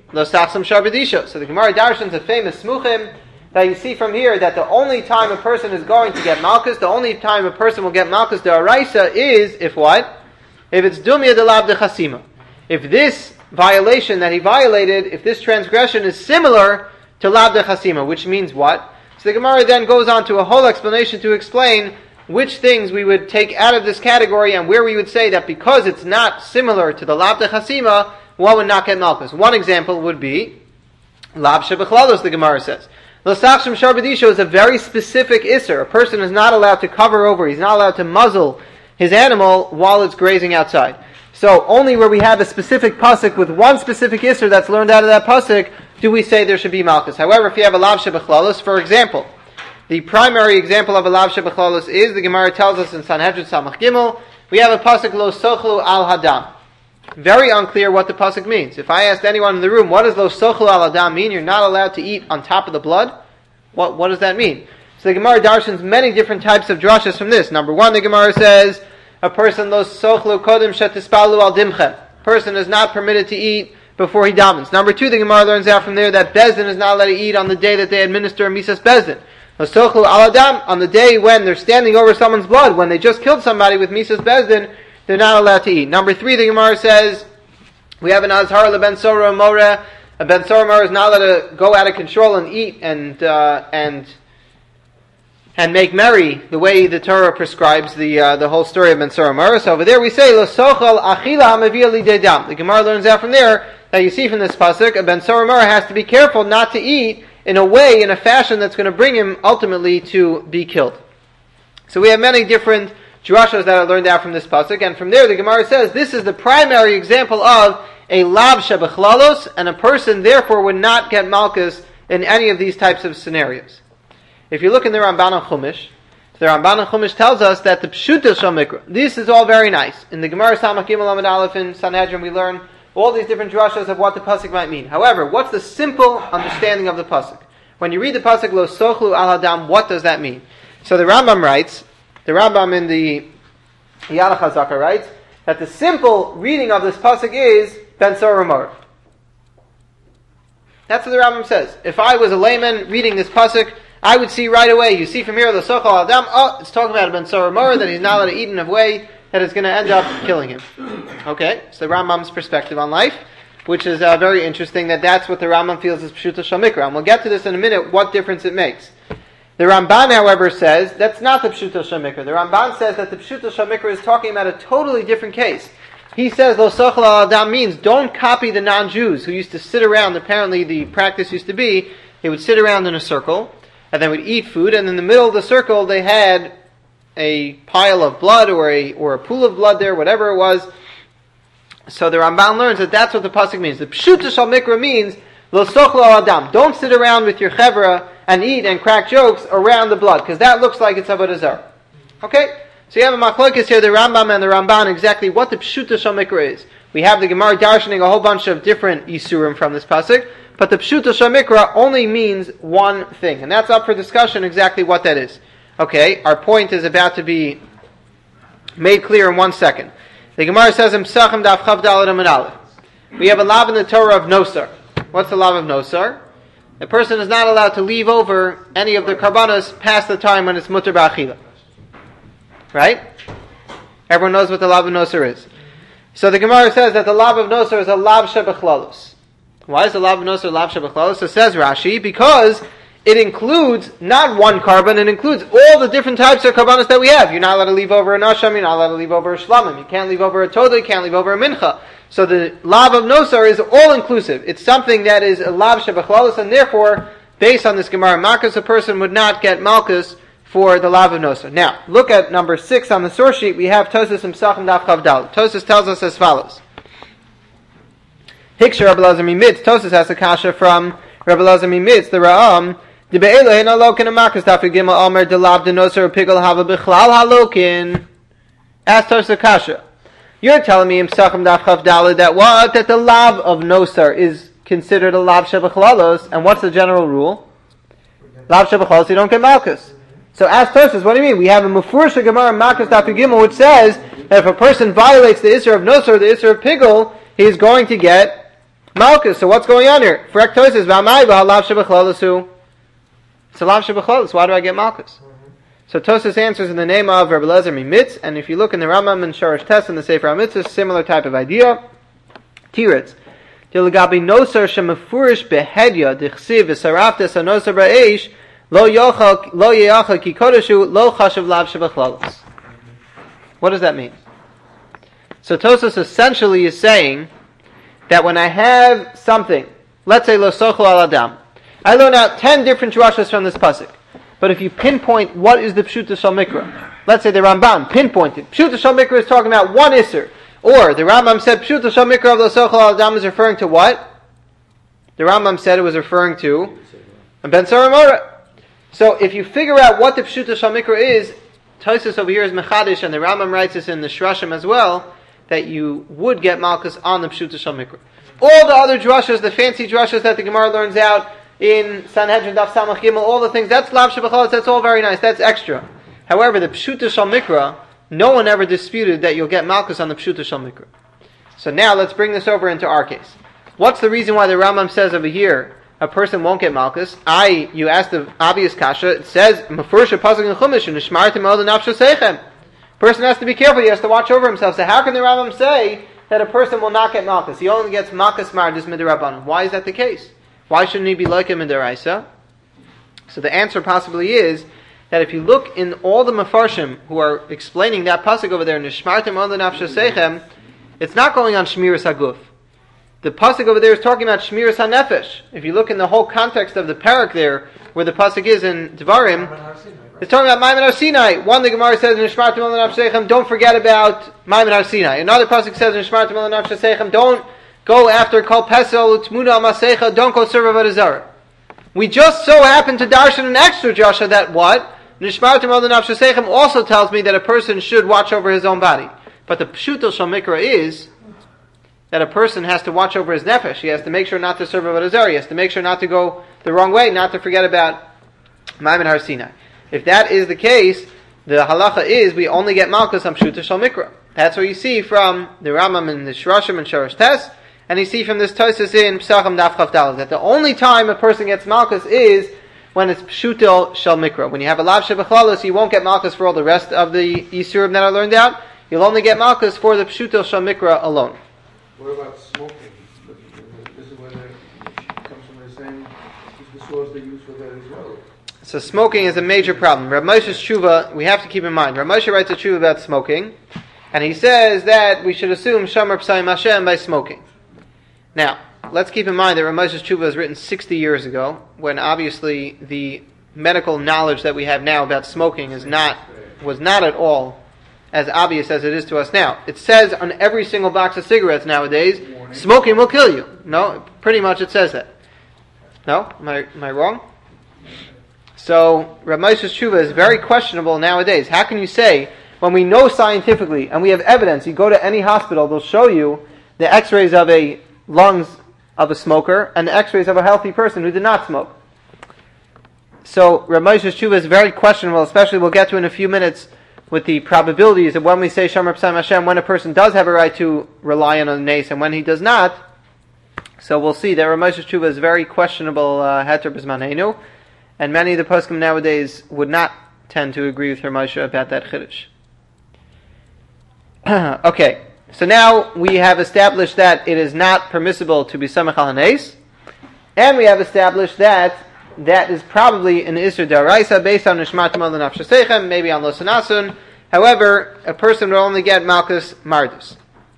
A: Lo sachsam sharbedisha. So the Gemara darshans a famous smuchim that you see from here that the only time a person is going to get malchus, the only time a person will get malchus d'oraisa is if what? If it's dumya de lab de chasima. If this violation that he violated, if this transgression is similar to lab de chasima, which means what? So the Gemara then goes on to a whole explanation to explain which things we would take out of this category and where we would say that because it's not similar to the lab de chasima, one would not get malchus. One example would be lab shebechlalos, the Gemara says. L'sachshim sharbedisho is a very specific isser. A person is not allowed to cover over, he's not allowed to muzzle his animal while it's grazing outside. So only where we have a specific pasuk with one specific isser that's learned out of that pasuk do we say there should be malchus. However, if you have a lav shebechlalos, for example, the primary example of a lav shebechlalos is, the Gemara tells us in Sanhedrin Samach Gimel, we have a pasuk lo sochlu al hadam. Very unclear what the pasuk means. If I asked anyone in the room, what does lo sochlu al hadam mean? You're not allowed to eat on top of the blood? What does that mean? So the Gemara darshans many different types of drashas from this. Number one, the Gemara says, a person lo sochlu kodim shetispalu al dimchem. Person is not permitted to eat before he davens. Number two, the Gemara learns out from there that Bezdin is not allowed to eat on the day that they administer a misas Bezdin. Lo sochlu al adam, on the day when they're standing over someone's blood, when they just killed somebody with misas Bezdin, they're not allowed to eat. Number three, the Gemara says, we have an azhar leben sora mora. A ben sora mora is not allowed to go out of control and eat and make merry the way the Torah prescribes the whole story of Ben Sora Mora. So over there we say, Lo sochal achila hamavia lidei dam. The Gemara learns out from there that you see from this pasuk, a Ben Sora Mora has to be careful not to eat in a fashion that's going to bring him ultimately to be killed. So we have many different drashas that are learned out from this pasuk, and from there the Gemara says this is the primary example of a lav shebechlalos, and a person therefore would not get malchus in any of these types of scenarios. If you look in the Ramban and Chumash, the Ramban and Chumash tells us that the Pshuta Shal Mikra, this is all very nice. In the Gemara Samach Gimel Amud Aleph in Sanhedrin we learn all these different drashas of what the pasuk might mean. However, what's the simple understanding of the pasuk? When you read the pasuk Lo Sochlu Al Hadam, what does that mean? So the Rambam writes, the Rambam in the Yad HaChazaka writes, that the simple reading of this pasuk is Ben Sora Mora. That's what the Rambam says. If I was a layman reading this pasuk, I would see right away, you see from here, the Sochal Adam, it's talking about a Ben Sora Mora, that he's not allowed to eat in a way that is going to end up killing him. Okay, so the Rambam's perspective on life, which is very interesting, that's what the Rambam feels is Pshuta Shal Mikra. And we'll get to this in a minute, what difference it makes. The Ramban, however, says, that's not the Pshuta Shal Mikra. The Ramban says that the Pshuta Shal Mikra is talking about a totally different case. He says, Lo Sochal Al Adam means, don't copy the non-Jews who used to sit around, apparently the practice used to be, they would sit around in a circle, and they would eat food, and in the middle of the circle they had a pile of blood or a pool of blood there, whatever it was. So the Ramban learns that that's what the pasuk means. The Pshuta Shal Mikra means Lo Sochlo Al Adam. Don't sit around with your chevra and eat and crack jokes around the blood, because that looks like it's Avodah Zarah. Okay? So you have a machlokes here, the Rambam and the Ramban, exactly what the Pshuta Shal Mikra is. We have the Gemara darshaning a whole bunch of different isurim from this pasuk, but the Pshuta Shal Mikra only means one thing, and that's up for discussion exactly what that is. Okay, our point is about to be made clear in 1 second. The Gemara says in Psachim Daf Chav Daled Amud Aleph, we have a lav in the Torah of nosar. What's the lav of nosar? A person is not allowed to leave over any of the karbanos past the time when it's mutar ba'achila. Right? Everyone knows what the lav of nosar is. So the Gemara says that the lav of nosar is a lav shebechlalos. Why is the lav of nosar lav shebechlalos? So says Rashi, because it includes not one carbon, it includes all the different types of karbanos that we have. You're not allowed to leave over an asham, you're not allowed to leave over a shlamim, you can't leave over a toda, you can't leave over a mincha. So the lav of nosar is all inclusive. It's something that is a lav shebechlalos, and therefore, based on this Gemara Malkus, a person would not get Malkus for the lav of nosar. Now, look at number 6 on the source sheet. We have Tosas and Psachim Daf Chav Daled. Tosas tells us as follows. Hiksha Rabbi Elazar Mimitz. Tosas has a kasha from Rabbi Elazar Mimitz, the Ra'am. Ask Tosas kasha. You're telling me in Psachim Daf Chav Daled that what? That the lav of nosar is considered a lav shebechlalos, and what's the general rule? Lav shebechlalos, you don't get malchus. So ask Tosas, what do you mean? We have a Mufurish Gemara Malchus Daf Gimel which says that if a person violates the Isser of nosar, the Isser of pigul, he is going to get Malchus. So what's going on here? Frek Tosis v'amai v'halav shebechlalasu. It's a lav shebechlalas. Why do I get Malchus? So Tosis answers in the name of Rabbi Eliezer Mimitz, and if you look in the Rambam and Sharash Tes in the Sefer HaMitzvahs, similar type of idea. Tiritz. Dilagabi nosar shemafurish behedya dichsiv v'saraftes hanosar ba'esh lo yeyachal ki kodeshu lo chashav lav shebechlalas. What does that mean? So Tosis essentially is saying that when I have something, let's say lo sochel al adam, I learn out 10 different drashas from this pasuk. But if you pinpoint what is the Pshuta Shal Mikra, let's say the Ramban pinpointed, Pshuta Shal Mikra is talking about one Isser, or the Rambam said Pshuta Shal Mikra of the Sochel Al Adam is referring to what? The Rambam said it was referring to Ben Saramora. So if you figure out what the Pshuta Shal Mikra is, Tosfos over here is Mechadish, and the Rambam writes this in the Shrashim as well, that you would get Malchus on the Pshuta Shal Mikra. All the other drashas, the fancy drashas that the Gemara learns out, in Sanhedrin Daf Samach Gimel, all the things, that's Lav Shebechalas, that's all very nice, that's extra. However, the Pshuta Shal Mikra, no one ever disputed that you'll get Malchus on the Pshuta Shal Mikra. So now let's bring this over into our case. What's the reason why the Rambam says over here a person won't get Malchus? You asked the obvious kasha, it says, Mefurish Pasuk in Chumash, and Nishmartim El Nafsho Seichem. Person has to be careful, he has to watch over himself. So how can the Rambam say that a person will not get Malchus? He only gets Malchus Mardis Midrabanan. Why is that the case? Why shouldn't he be like him in Deraisa? So the answer possibly is that if you look in all the Mefarshim who are explaining that pasuk over there, Nishmartim on the Nafsho Seichem, it's not going on Shmiras HaGuf. The pasuk over there is talking about Shmiras HaNefesh. If you look in the whole context of the parak there, where the pasuk is in Devarim, it's talking about Maimon Har Sinai. One, the Gemara says, Nishmartim on the Nafsho Seichem, don't forget about Maimon Har Sinai. Another pasuk says, Nishmartim on the Nafsho Seichem, don't go after Kol Pesel, Tmuna Masecha, don't go serve Avodah Zarah. We just so happen to darshan an extra drasha that what? Nishmartim al Nafsho Seichem also tells me that a person should watch over his own body. But the Pshuto Shal Mikra is that a person has to watch over his nefesh. He has to make sure not to serve Avodah Zarah. He has to make sure not to go the wrong way, not to forget about Maimon Har Sinai. If that is the case, the halacha is we only get Malchus on Pshuto Shal Mikra. That's what you see from the Rambam and the Shrashim and Sharash Tes. And you see from this Tosfos in Pesachim Daf Chav Daled that the only time a person gets Malchus is when it's Pshuto Shal Mikra. When you have a Lav Shebechlalos, you won't get Malchus for all the rest of the Yisurim that are learned out. You'll only get Malchus for the Pshuto Shal Mikra alone.
B: What about smoking? This is where it comes from the same, the source they use for that as well.
A: So smoking is a major problem. Rav Moshe's Tshuva, we have to keep in mind. Rav Moshe writes a Tshuva about smoking, and he says that we should assume Shamar P'sayim Hashem by smoking. Now, let's keep in mind that Rav Moshe's Tshuva was written 60 years ago, when obviously the medical knowledge that we have now about smoking was not at all as obvious as it is to us now. It says on every single box of cigarettes nowadays, smoking will kill you. No, pretty much it says that. No? Am I wrong? So, Rav Moshe's Tshuva is very questionable nowadays. How can you say, when we know scientifically, and we have evidence, you go to any hospital, they'll show you the x-rays of a lungs of a smoker and the x-rays of a healthy person who did not smoke. So Rav Moshe's Tshuva is very questionable, especially we'll get to in a few minutes with the probabilities of when we say Shomer P'sayim Hashem, when a person does have a right to rely on a nace and when he does not. So we'll see that Rav Moshe's Tshuva is very questionable heter b'zmanenu, and many of the poskim nowadays would not tend to agree with Rav Moshe about that chiddush. Okay. So now we have established that it is not permissible to be samech al hanes, and we have established that that is probably an Isser D'Oraisa based on Nishmartim al Nafsho Seichem, maybe on Lo Sanasun. However, a person will only get Malchus Mardus.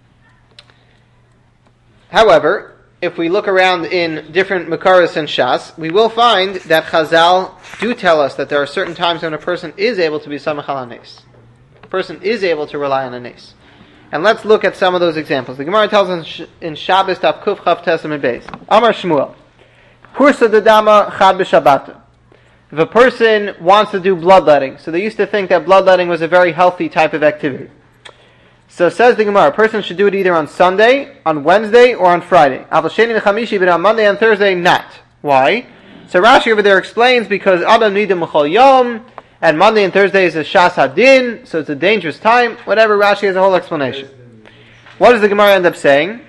A: However, if we look around in different Makaras and Shas, we will find that Chazal do tell us that there are certain times when a person is able to be samech al hanes. A person is able to rely on a nace. And let's look at some of those examples. The Gemara tells us in Shabbos Daf Kuf Chav Tes Amud Beis. Amar Shmuel, Pursa Dedama Chad B'Shabbat. If a person wants to do bloodletting, so they used to think that bloodletting was a very healthy type of activity. So says the Gemara, a person should do it either on Sunday, on Wednesday, or on Friday. Aval Sheni v'Chamishi, but on Monday and Thursday, not. Why? So Rashi over there explains because Adam Nidim M'chol Yom, and Monday and Thursday is a Shas Hadin, so it's a dangerous time. Whatever, Rashi has a whole explanation. What does the Gemara end up saying?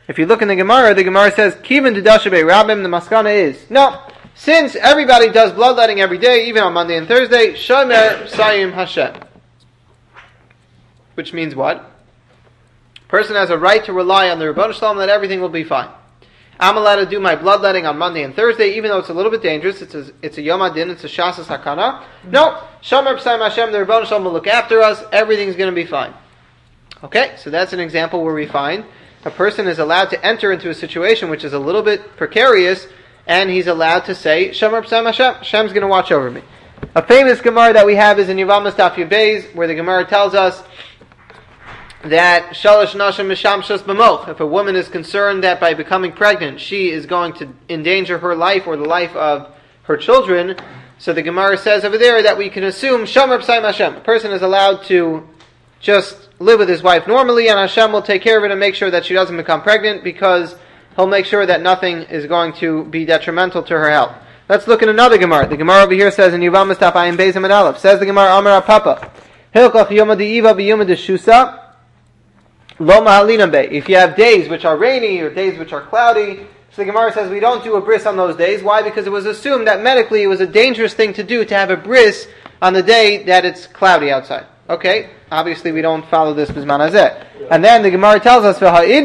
A: If you look in the Gemara says, Kivin Didashabe Rabim, the Maskana is, no, since everybody does bloodletting every day, even on Monday and Thursday, Shomer Sayim Hashem. Which means what? Person has a right to rely on the Rebbeinu Shalom that everything will be fine. I'm allowed to do my bloodletting on Monday and Thursday, even though it's a little bit dangerous. It's a Yom Adin, it's a Shasas Hakana. No, Shomer Sayim Hashem, the Rebbeinu Shalom will look after us, everything's going to be fine. Okay, so that's an example where we find a person is allowed to enter into a situation which is a little bit precarious, and he's allowed to say, Shomer B'Sayim Hashem, Hashem's going to watch over me. A famous Gemara that we have is in Yevamos Daf Yud Beis, where the Gemara tells us that Shalosh Nashim Mishamshos B'moch, if a woman is concerned that by becoming pregnant, she is going to endanger her life or the life of her children, so the Gemara says over there that we can assume, Shomer B'Sayim Hashem, a person is allowed to just live with his wife normally, and Hashem will take care of it and make sure that she doesn't become pregnant, because He'll make sure that nothing is going to be detrimental to her health. Let's look at another Gemara. The Gemara over here says in Yevamos Daf Ayin Beis Amud Aleph, says the Gemara, Amar Papa, Hilchach Yom Di'iva B'Yom Deshusa, Lo Mahalinam Be. If you have days which are rainy or days which are cloudy, so the Gemara says we don't do a bris on those days. Why? Because it was assumed that medically it was a dangerous thing to do to have a bris on the day that it's cloudy outside. Okay, obviously we don't follow this Bizman Hazeh. And then the Gemara tells us,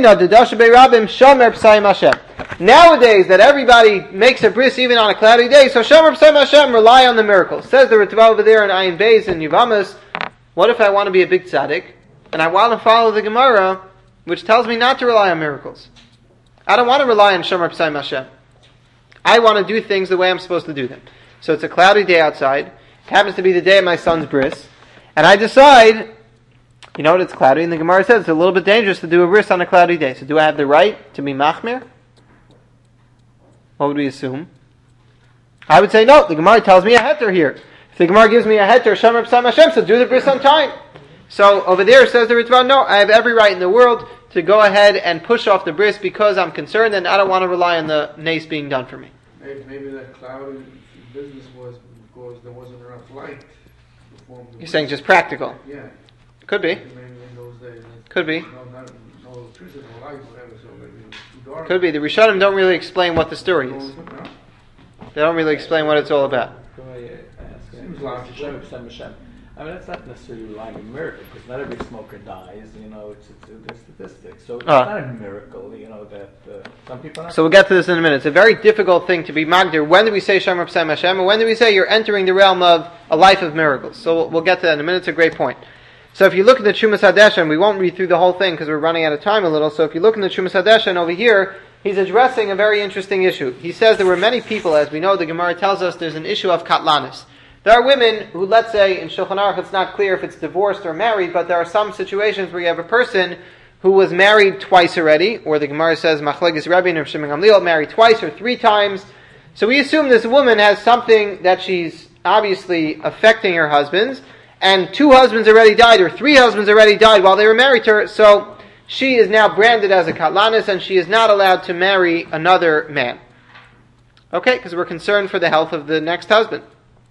A: nowadays that everybody makes a bris even on a cloudy day, so Shomer B'Sayim Hashem, rely on the miracles. Says the Ritva over there in Ayin Beis and Yevamos, what if I want to be a big tzaddik, and I want to follow the Gemara, which tells me not to rely on miracles? I don't want to rely on Shomer B'Sayim Hashem. I want to do things the way I'm supposed to do them. So it's a cloudy day outside, it happens to be the day of my son's bris, and I decide, you know what, it's cloudy, and the Gemara says it's a little bit dangerous to do a bris on a cloudy day. So do I have the right to be machmir? What would we assume? I would say no, the Gemara tells me a heter here. If the Gemara gives me a heter, Shomer B'Sayim Hashem, so do the bris on time. So over there says the Ritva, no, I have every right in the world to go ahead and push off the bris because I'm concerned and I don't want to rely on the nace being done for me.
B: Maybe that cloudy business was because there wasn't enough light.
A: You're saying just practical?
B: Yeah.
A: Could be.
B: Maybe in those days.
A: Could be.
B: No electricity, no light, whatever, so maybe it was too dark.
A: Could be. The Rishonim don't really explain what the story is. They don't really explain what it's all about.
B: Seems logical.
C: I mean, that's not necessarily relying on a miracle, because not every smoker dies, there's statistics. So it's not a miracle, that some people are not.
A: So we'll get to this in a minute. It's a very difficult thing to be magdir. When do we say Shomer B'Sayim Hashem, and when do we say you're entering the realm of a life of miracles? So we'll get to that in a minute. It's a great point. So if you look at the Trumas Hadeshen, we won't read through the whole thing because we're running out of time a little, so if you look in the Trumas Hadeshen over here, he's addressing a very interesting issue. He says there were many people, as we know, the Gemara tells us there's an issue of katlanis. There are women who, let's say, in Shulchan Aruch, it's not clear if it's divorced or married, but there are some situations where you have a person who was married twice already, or the Gemara says, Machlekes Rabbein or Shimon Gamliel, married twice or three times. So we assume this woman has something that she's obviously affecting her husband's, and two husbands already died, or three husbands already died while they were married to her, so she is now branded as a katlanis, and she is not allowed to marry another man. Okay, because we're concerned for the health of the next husband.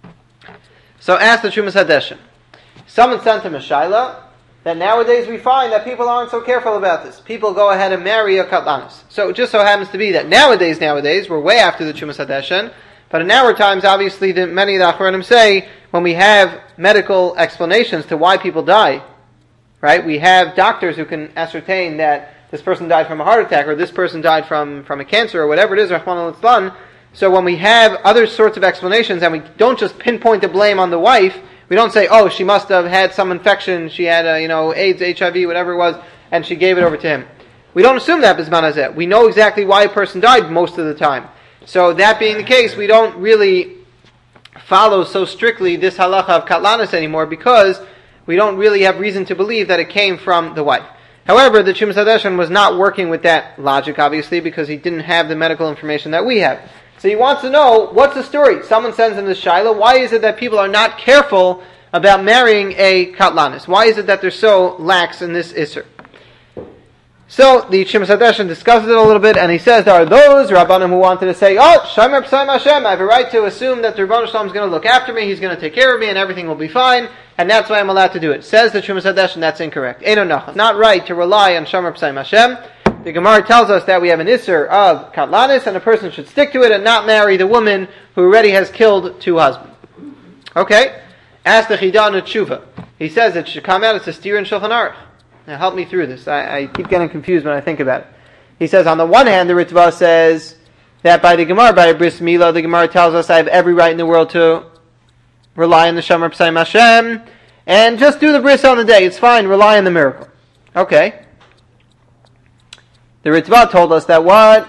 A: So ask the Trumas Hadeshen. Someone sent him a shaila that nowadays we find that people aren't so careful about this. People go ahead and marry a katlanis. So it just so happens to be that nowadays, we're way after the Trumas Hadeshen, but in our times, obviously, many of the Achronim say, when we have medical explanations to why people die, right? We have doctors who can ascertain that this person died from a heart attack, or this person died from a cancer, or whatever it is, Rahman al-Islam. So when we have other sorts of explanations, and we don't just pinpoint the blame on the wife, we don't say, oh, she must have had some infection, she had, AIDS, HIV, whatever it was, and she gave it over to him. We don't assume that, Bizman Hazeh. We know exactly why a person died most of the time. So that being the case, we don't really follow so strictly this halacha of katlanis anymore, because we don't really have reason to believe that it came from the wife. However, the Trumas Hadeshen was not working with that logic, obviously, because he didn't have the medical information that we have. So he wants to know, what's the story? Someone sends him this shaila. Why is it that people are not careful about marrying a katlanis? Why is it that they're so lax in this isser? So the Trumas Hadeshen discusses it a little bit, and he says there are those Rabbanim who wanted to say, oh, Shomer B'Sayim Hashem, I have a right to assume that the Rebbeinu Shalom is going to look after me, he's going to take care of me, and everything will be fine, and that's why I'm allowed to do it. Says the Trumas Hadeshen, that's incorrect. Eino Nachon. Not right to rely on Shomer B'Sayim Hashem. the Gemara tells us that we have an Isser of Katlanis, and a person should stick to it and not marry the woman who already has killed 2 husbands. Okay? Ask the Chidah and Tshuva. He says it should come out, it's a steer in Shulchan Aruch. Now help me through this. I keep getting confused when I think about it. He says, on the one hand, the Ritva says that by the Gemara, by a Bris Milah, the Gemara tells us I have every right in the world to rely on the Shomer B'Sayim Hashem, and just do the Bris on the day. It's fine, rely on the miracle. Okay. The Ritva told us that what?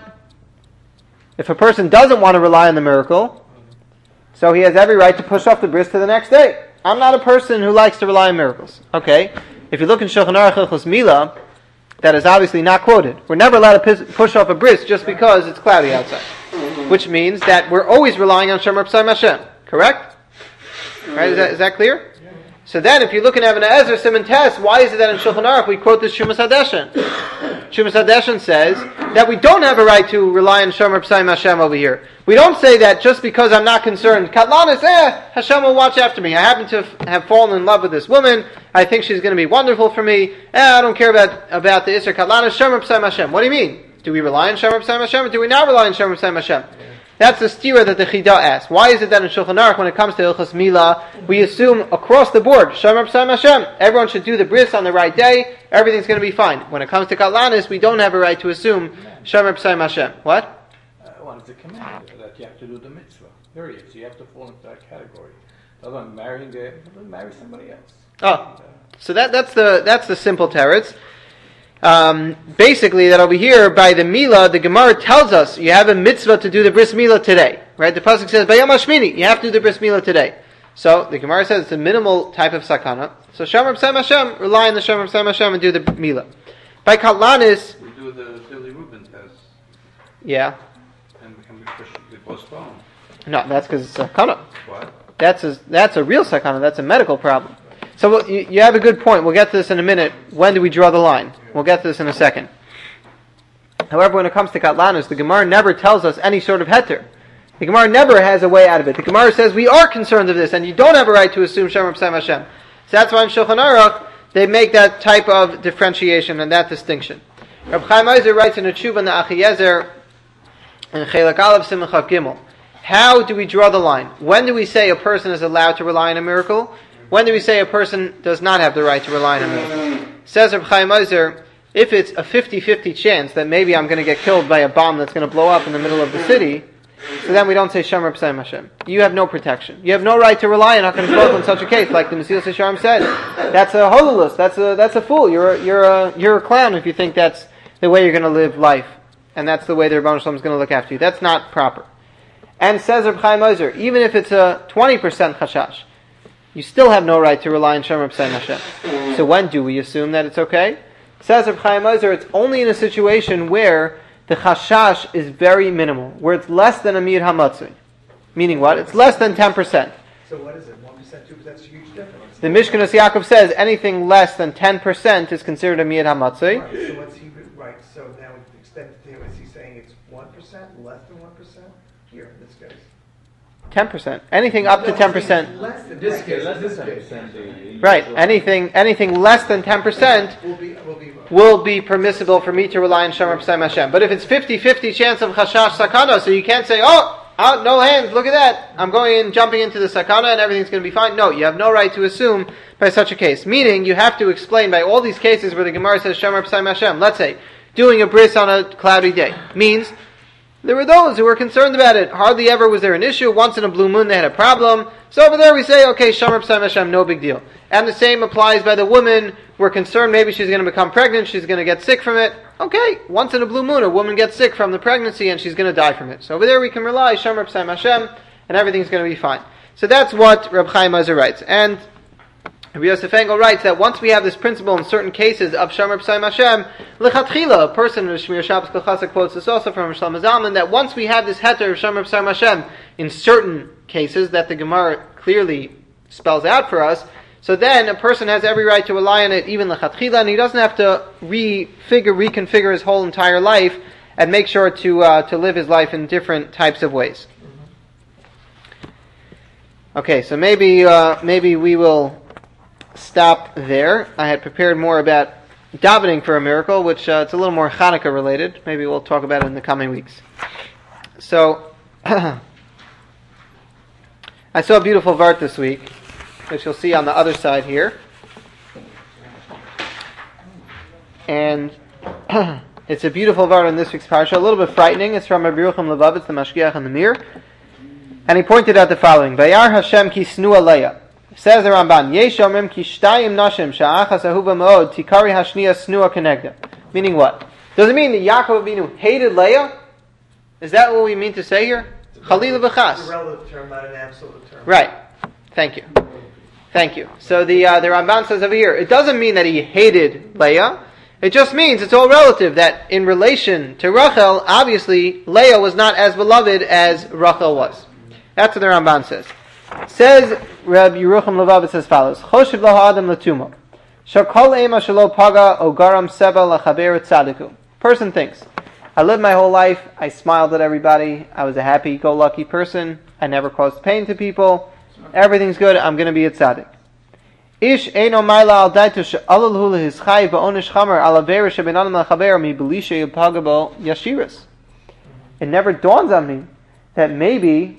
A: If a person doesn't want to rely on the miracle, so he has every right to push off the bris to the next day. I'm not a person who likes to rely on miracles. Okay? If you look in Shulchan Aruch Hilchos Milah, that is obviously not quoted. We're never allowed to push off a bris just because it's cloudy outside. Which means that we're always relying on Shomer B'Sayim Hashem. Correct? Right? Is that clear? So then, if you look in Even HaEzer, Siman Tes, why is it that in Shulchan Aruch we quote this Shumas Hadeshen? Shumas Hadeshen says that we don't have a right to rely on Shomer B'Sayim Hashem over here. We don't say that just because I'm not concerned. Katlanis, Hashem will watch after me. I happen to have fallen in love with this woman. I think she's going to be wonderful for me. I don't care about the Isser Katlanis, Shomer B'Sayim Hashem. What do you mean? Do we rely on Shomer B'Sayim Hashem or do we not rely on Shomer B'Sayim Hashem? That's the stira that the Chidah asks. Why is it that in Shulchan Aruch, when it comes to Hilchos Milah, we assume across the board, Shomer B'Sayim Hashem, everyone should do the bris on the right day, everything's going to be fine. When it comes to Katlanis, we don't have a right to assume Shomer B'Sayim Hashem. What?
C: Well, it's a command that you have to do the mitzvah. Period. So you have to fall into that category. Otherwise, marry somebody else.
A: Oh, so that's the simple teretz. Basically, that over here, by the Milah, the Gemara tells us you have a mitzvah to do the Bris Milah today. Right? The Pasuk says, Bayom HaShmini, you have to do the Bris Milah today. So, the Gemara says it's a minimal type of sakana. So, Shomer B'Sayim Hashem, rely on the Shomer B'Sayim Hashem and do the Milah. By Katlanis...
D: We do the Billy Rubin test.
A: Yeah.
D: And we postpone.
A: No, that's because it's sakana.
D: What?
A: That's a real sakana. That's a medical problem. So you have a good point. We'll get to this in a minute. When do we draw the line? We'll get to this in a second. However, when it comes to Katlanus, the Gemara never tells us any sort of heter. The Gemara never has a way out of it. The Gemara says we are concerned of this, and you don't have a right to assume Shomer B'Sayim Hashem. So that's why in Shulchan Aruch they make that type of differentiation and that distinction. Reb Chaim Ozer writes in a tshuva in the Achiezer in Chelak Aleph Siman Chav Gimel. How do we draw the line? When do we say a person is allowed to rely on a miracle? When do we say a person does not have the right to rely on a miracle? Says Reb Chaim Ozer, if it's a 50-50 chance that maybe I'm going to get killed by a bomb that's going to blow up in the middle of the city, so then we don't say Shomer B'Sayim Hashem. You have no protection. You have no right to rely on HaKadosh Baruch Hu in such a case, like the Mesilas Yesharim said. That's a hololus. That's a fool. You're a clown if you think that's the way you're going to live life, and that's the way the Rebbeinu Shalom is going to look after you. That's not proper. And says Reb Chaim Ozer, even if it's a 20% chashash, you still have no right to rely on Shomer B'Sayim Hashem. So when do we assume that it's okay? Says Reb Chaim Ozer, it's only in a situation where the chashash is very minimal, where it's less than a miyud hamatzui. Meaning what? It's less than 10%.
E: So what is it? 1%, 2%? That's a huge difference.
A: The Mishkanos Yaakov says anything less than 10% is considered a miyud hamatzui.
E: Right, so what's he, right, so now extend it to him, is he saying it's 1%, less than 1%? Here, in this case.
A: 10%. Anything up to 10%.
E: Less than
C: This case,
E: right.
C: less than 10%.
A: Right. Anything less than 10% will be permissible for me to rely on Shomer B'Sayim Hashem. But if it's 50-50 chance of chashash sakana, so you can't say, out, no hands, look at that. I'm going in, jumping into the sakana and everything's going to be fine. No, you have no right to assume by such a case. Meaning, you have to explain by all these cases where the Gemara says Shomer B'Sayim Hashem. Let's say, doing a bris on a cloudy day means there were those who were concerned about it. Hardly ever was there an issue. Once in a blue moon they had a problem. So over there we say, okay, Shomer B'Sayim Hashem, no big deal. And the same applies by the woman. We're concerned maybe she's going to become pregnant, she's going to get sick from it. Okay, once in a blue moon a woman gets sick from the pregnancy and she's going to die from it. So over there we can rely, Shomer B'Sayim Hashem, and everything's going to be fine. So that's what Reb Chaim Ozer writes. And Rabbi Yosef Engel writes that once we have this principle in certain cases of Shomer B'Sayim Hashem, lechatchila, a person in Shmir Shabbos Kol quotes this also from Shlomo Zalman, that once we have this heter of Shomer B'Sayim Hashem in certain cases that the Gemara clearly spells out for us, so then a person has every right to rely on it even lechatchila, and he doesn't have to reconfigure his whole entire life and make sure to live his life in different types of ways. Okay, so maybe we will stop there. I had prepared more about davening for a miracle, which it's a little more Hanukkah related. Maybe we'll talk about it in the coming weeks. So, I saw a beautiful vart this week, which you'll see on the other side here. And it's a beautiful vart in this week's parsha, a little bit frightening. It's from Rabbi Yerucham Levavitz, the Mashgiach and the Mir. And he pointed out the following: Vayar Hashem ki snua Leah. Says the Ramban, Yesh omrim ki shtayim nashim sha'achas ahuva ma'od tikari hashniya snua kenegda. Meaning what? Does it mean that Yaakov Avinu hated Leah? Is that what we mean to say here? Chalila v'chas.
E: It's a relative term, not an absolute term.
A: Right. Thank you. So the Ramban says over here, it doesn't mean that he hated Leah. It just means it's all relative, that in relation to Rachel, obviously Leah was not as beloved as Rachel was. That's what the Ramban says. Says Rabbi Yerucham Levavitz as follows: Choshev laha adam l'tumo, shakol ema shelo paga o garam seba lachaber tzadiku. Person thinks, I lived my whole life, I smiled at everybody, I was a happy-go-lucky person, I never caused pain to people, everything's good, I'm going to be a tzaddik. Ish eino maila al daitu she'alul hu lehischai va'onish chamer al avera shebenanam lachaber mi belisha yipagabo yashiras. It never dawns on me that maybe,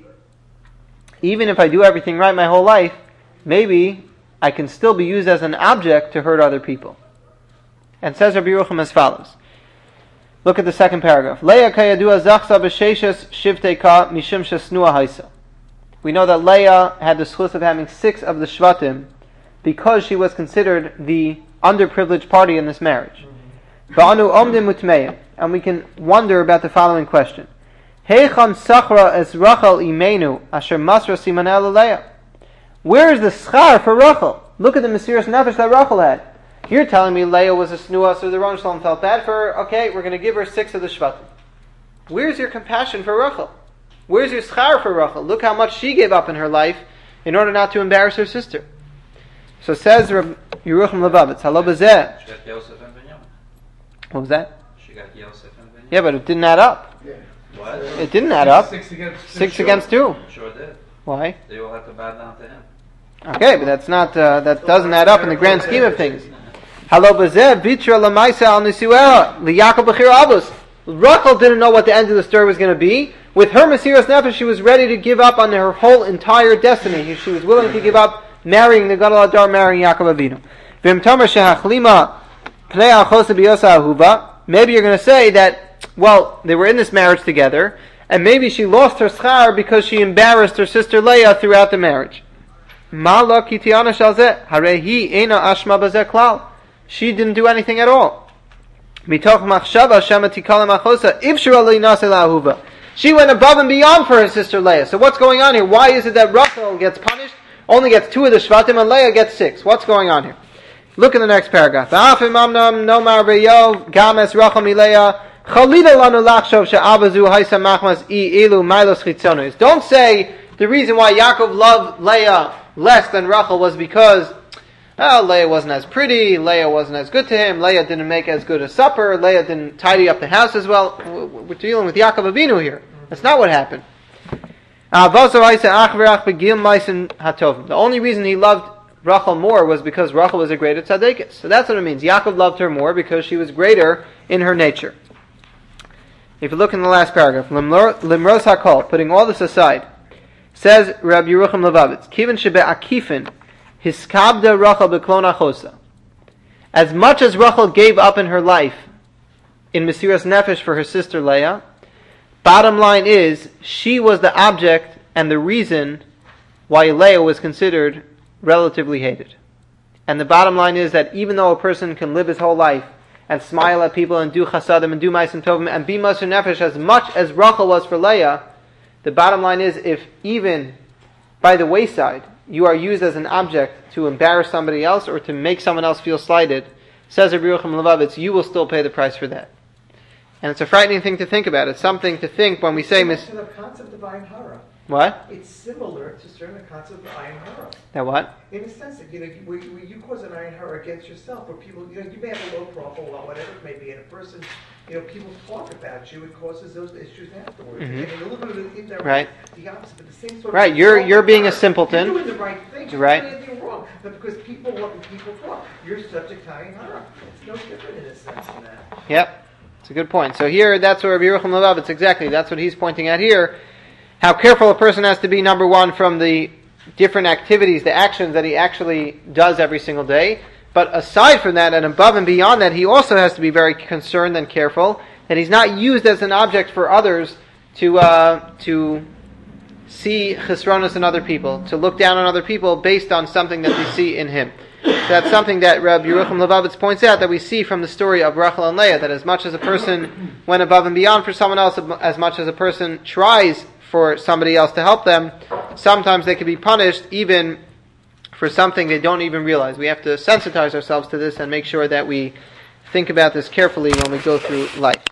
A: even if I do everything right my whole life, maybe I can still be used as an object to hurt other people. And says Rabbi Yerucham as follows. Look at the second paragraph. Leah kayadua zachsa b'sheishes shivtei mishim shesnua haisa. We know that Leah had the schus of having 6 of the shvatim because she was considered the underprivileged party in this marriage. V'anu omdim mutmeim. And we can wonder about the following question. Heichan sachra es Rachel imenu asher masra simanel Leah. Where is the schar for Rachel? Look at the Mesiras Nefesh that Rachel had. You're telling me Leah was a snua, so the Rosh Shalom felt bad for her. Okay, we're going to give her 6 of the Shvatim. Where's your compassion for Rachel? Where's your schar for Rachel? Look how much she gave up in her life in order not to embarrass her sister. So says Yerucham Levavitz, Halo Bazeh.
D: She got Yosef and Benjamin.
A: What was that?
D: She got Yosef and Benjamin.
A: Yeah, but it didn't add up.
B: Yeah.
D: What?
A: It didn't add up.
B: 6 against
A: 6 against 2.
D: Sure did.
A: Why?
D: They all had to bow down to him.
A: Okay, but that's not. That doesn't add up in the grand scheme of things. Halo bazeh vitra lamaisa al nisueha liYaakov b'chir avos. Rachel didn't know what the end of the story was going to be. With her Mesiras Nefesh, she was ready to give up on her whole entire destiny. She was willing to give up marrying the Gadol Hadar, marrying Yaakov Avinu. V'im tomer shehachlima pnei achosa b'yosa ahuva. Maybe you're going to say that, well, they were in this marriage together, and maybe she lost her schar because she embarrassed her sister Leah throughout the marriage. Ma'ala kitiana shalzeh harehi ena ashma bazeh klal. She didn't do anything at all. Mitoch machshava shema tikala machosa ifshura le'nase la'ahuva. She went above and beyond for her sister Leah. So what's going on here? Why is it that Rachel gets punished, only gets 2 of the shvatim, and Leah gets 6? What's going on here? Look in the next paragraph. Don't say the reason why Yaakov loved Leah less than Rachel was because Leah wasn't as pretty, Leah wasn't as good to him, Leah didn't make as good a supper, Leah didn't tidy up the house as well. We're dealing with Yaakov Avinu here. That's not what happened. The only reason he loved Rachel more was because Rachel was a greater tzaddikus. So that's what it means. Yaakov loved her more because she was greater in her nature. If you look in the last paragraph, Limros HaKol, putting all this aside, says Rabbi Yerucham Levavitz, Kivin shebe'akifin hiskabda Rachel beklon achosa. As much as Rachel gave up in her life in Mesiras Nefesh for her sister Leah, bottom line is, she was the object and the reason why Leah was considered relatively hated. And the bottom line is that even though a person can live his whole life and smile at people and do chasadim and do ma'asim tovim and be Moshe Nefesh as much as Rachel was for Leah, the bottom line is, if even by the wayside you are used as an object to embarrass somebody else or to make someone else feel slighted, says Rabbi Yerucham Levavitz, you will still pay the price for that. And it's a frightening thing to think about. It's something to think when we say...
E: To the concept of ayin hara.
A: What?
E: It's similar to certain concept of ayin hara.
A: That what?
E: In a sense that, where you cause an ayin hara against yourself, where people, you may have a low profile or whatever it may be, and a person, people talk about you, it causes those issues afterwards.
A: Mm-hmm.
E: And a little bit of an indirect,
A: right.
E: The opposite, but the same sort of...
A: Right, you're being a simpleton.
E: You're doing the right thing. You're
A: right.
E: doing anything wrong. But because people talk, you're subject to ayin hara. It's no different in a sense in that.
A: Yep, it's a good point. So here, that's where Rabbi Yerucham Levavitz, that's what he's pointing at here. How careful a person has to be, number one, from the different activities, the actions that he actually does every single day. But aside from that, and above and beyond that, he also has to be very concerned and careful that he's not used as an object for others to see chesronos in other people, to look down on other people based on something that they see in him. So that's something that Rabbi Yerucham Levavitz points out, that we see from the story of Rachel and Leah, that as much as a person went above and beyond for someone else, as much as a person tries for somebody else to help them, sometimes they can be punished even for something they don't even realize. We have to sensitize ourselves to this and make sure that we think about this carefully when we go through life.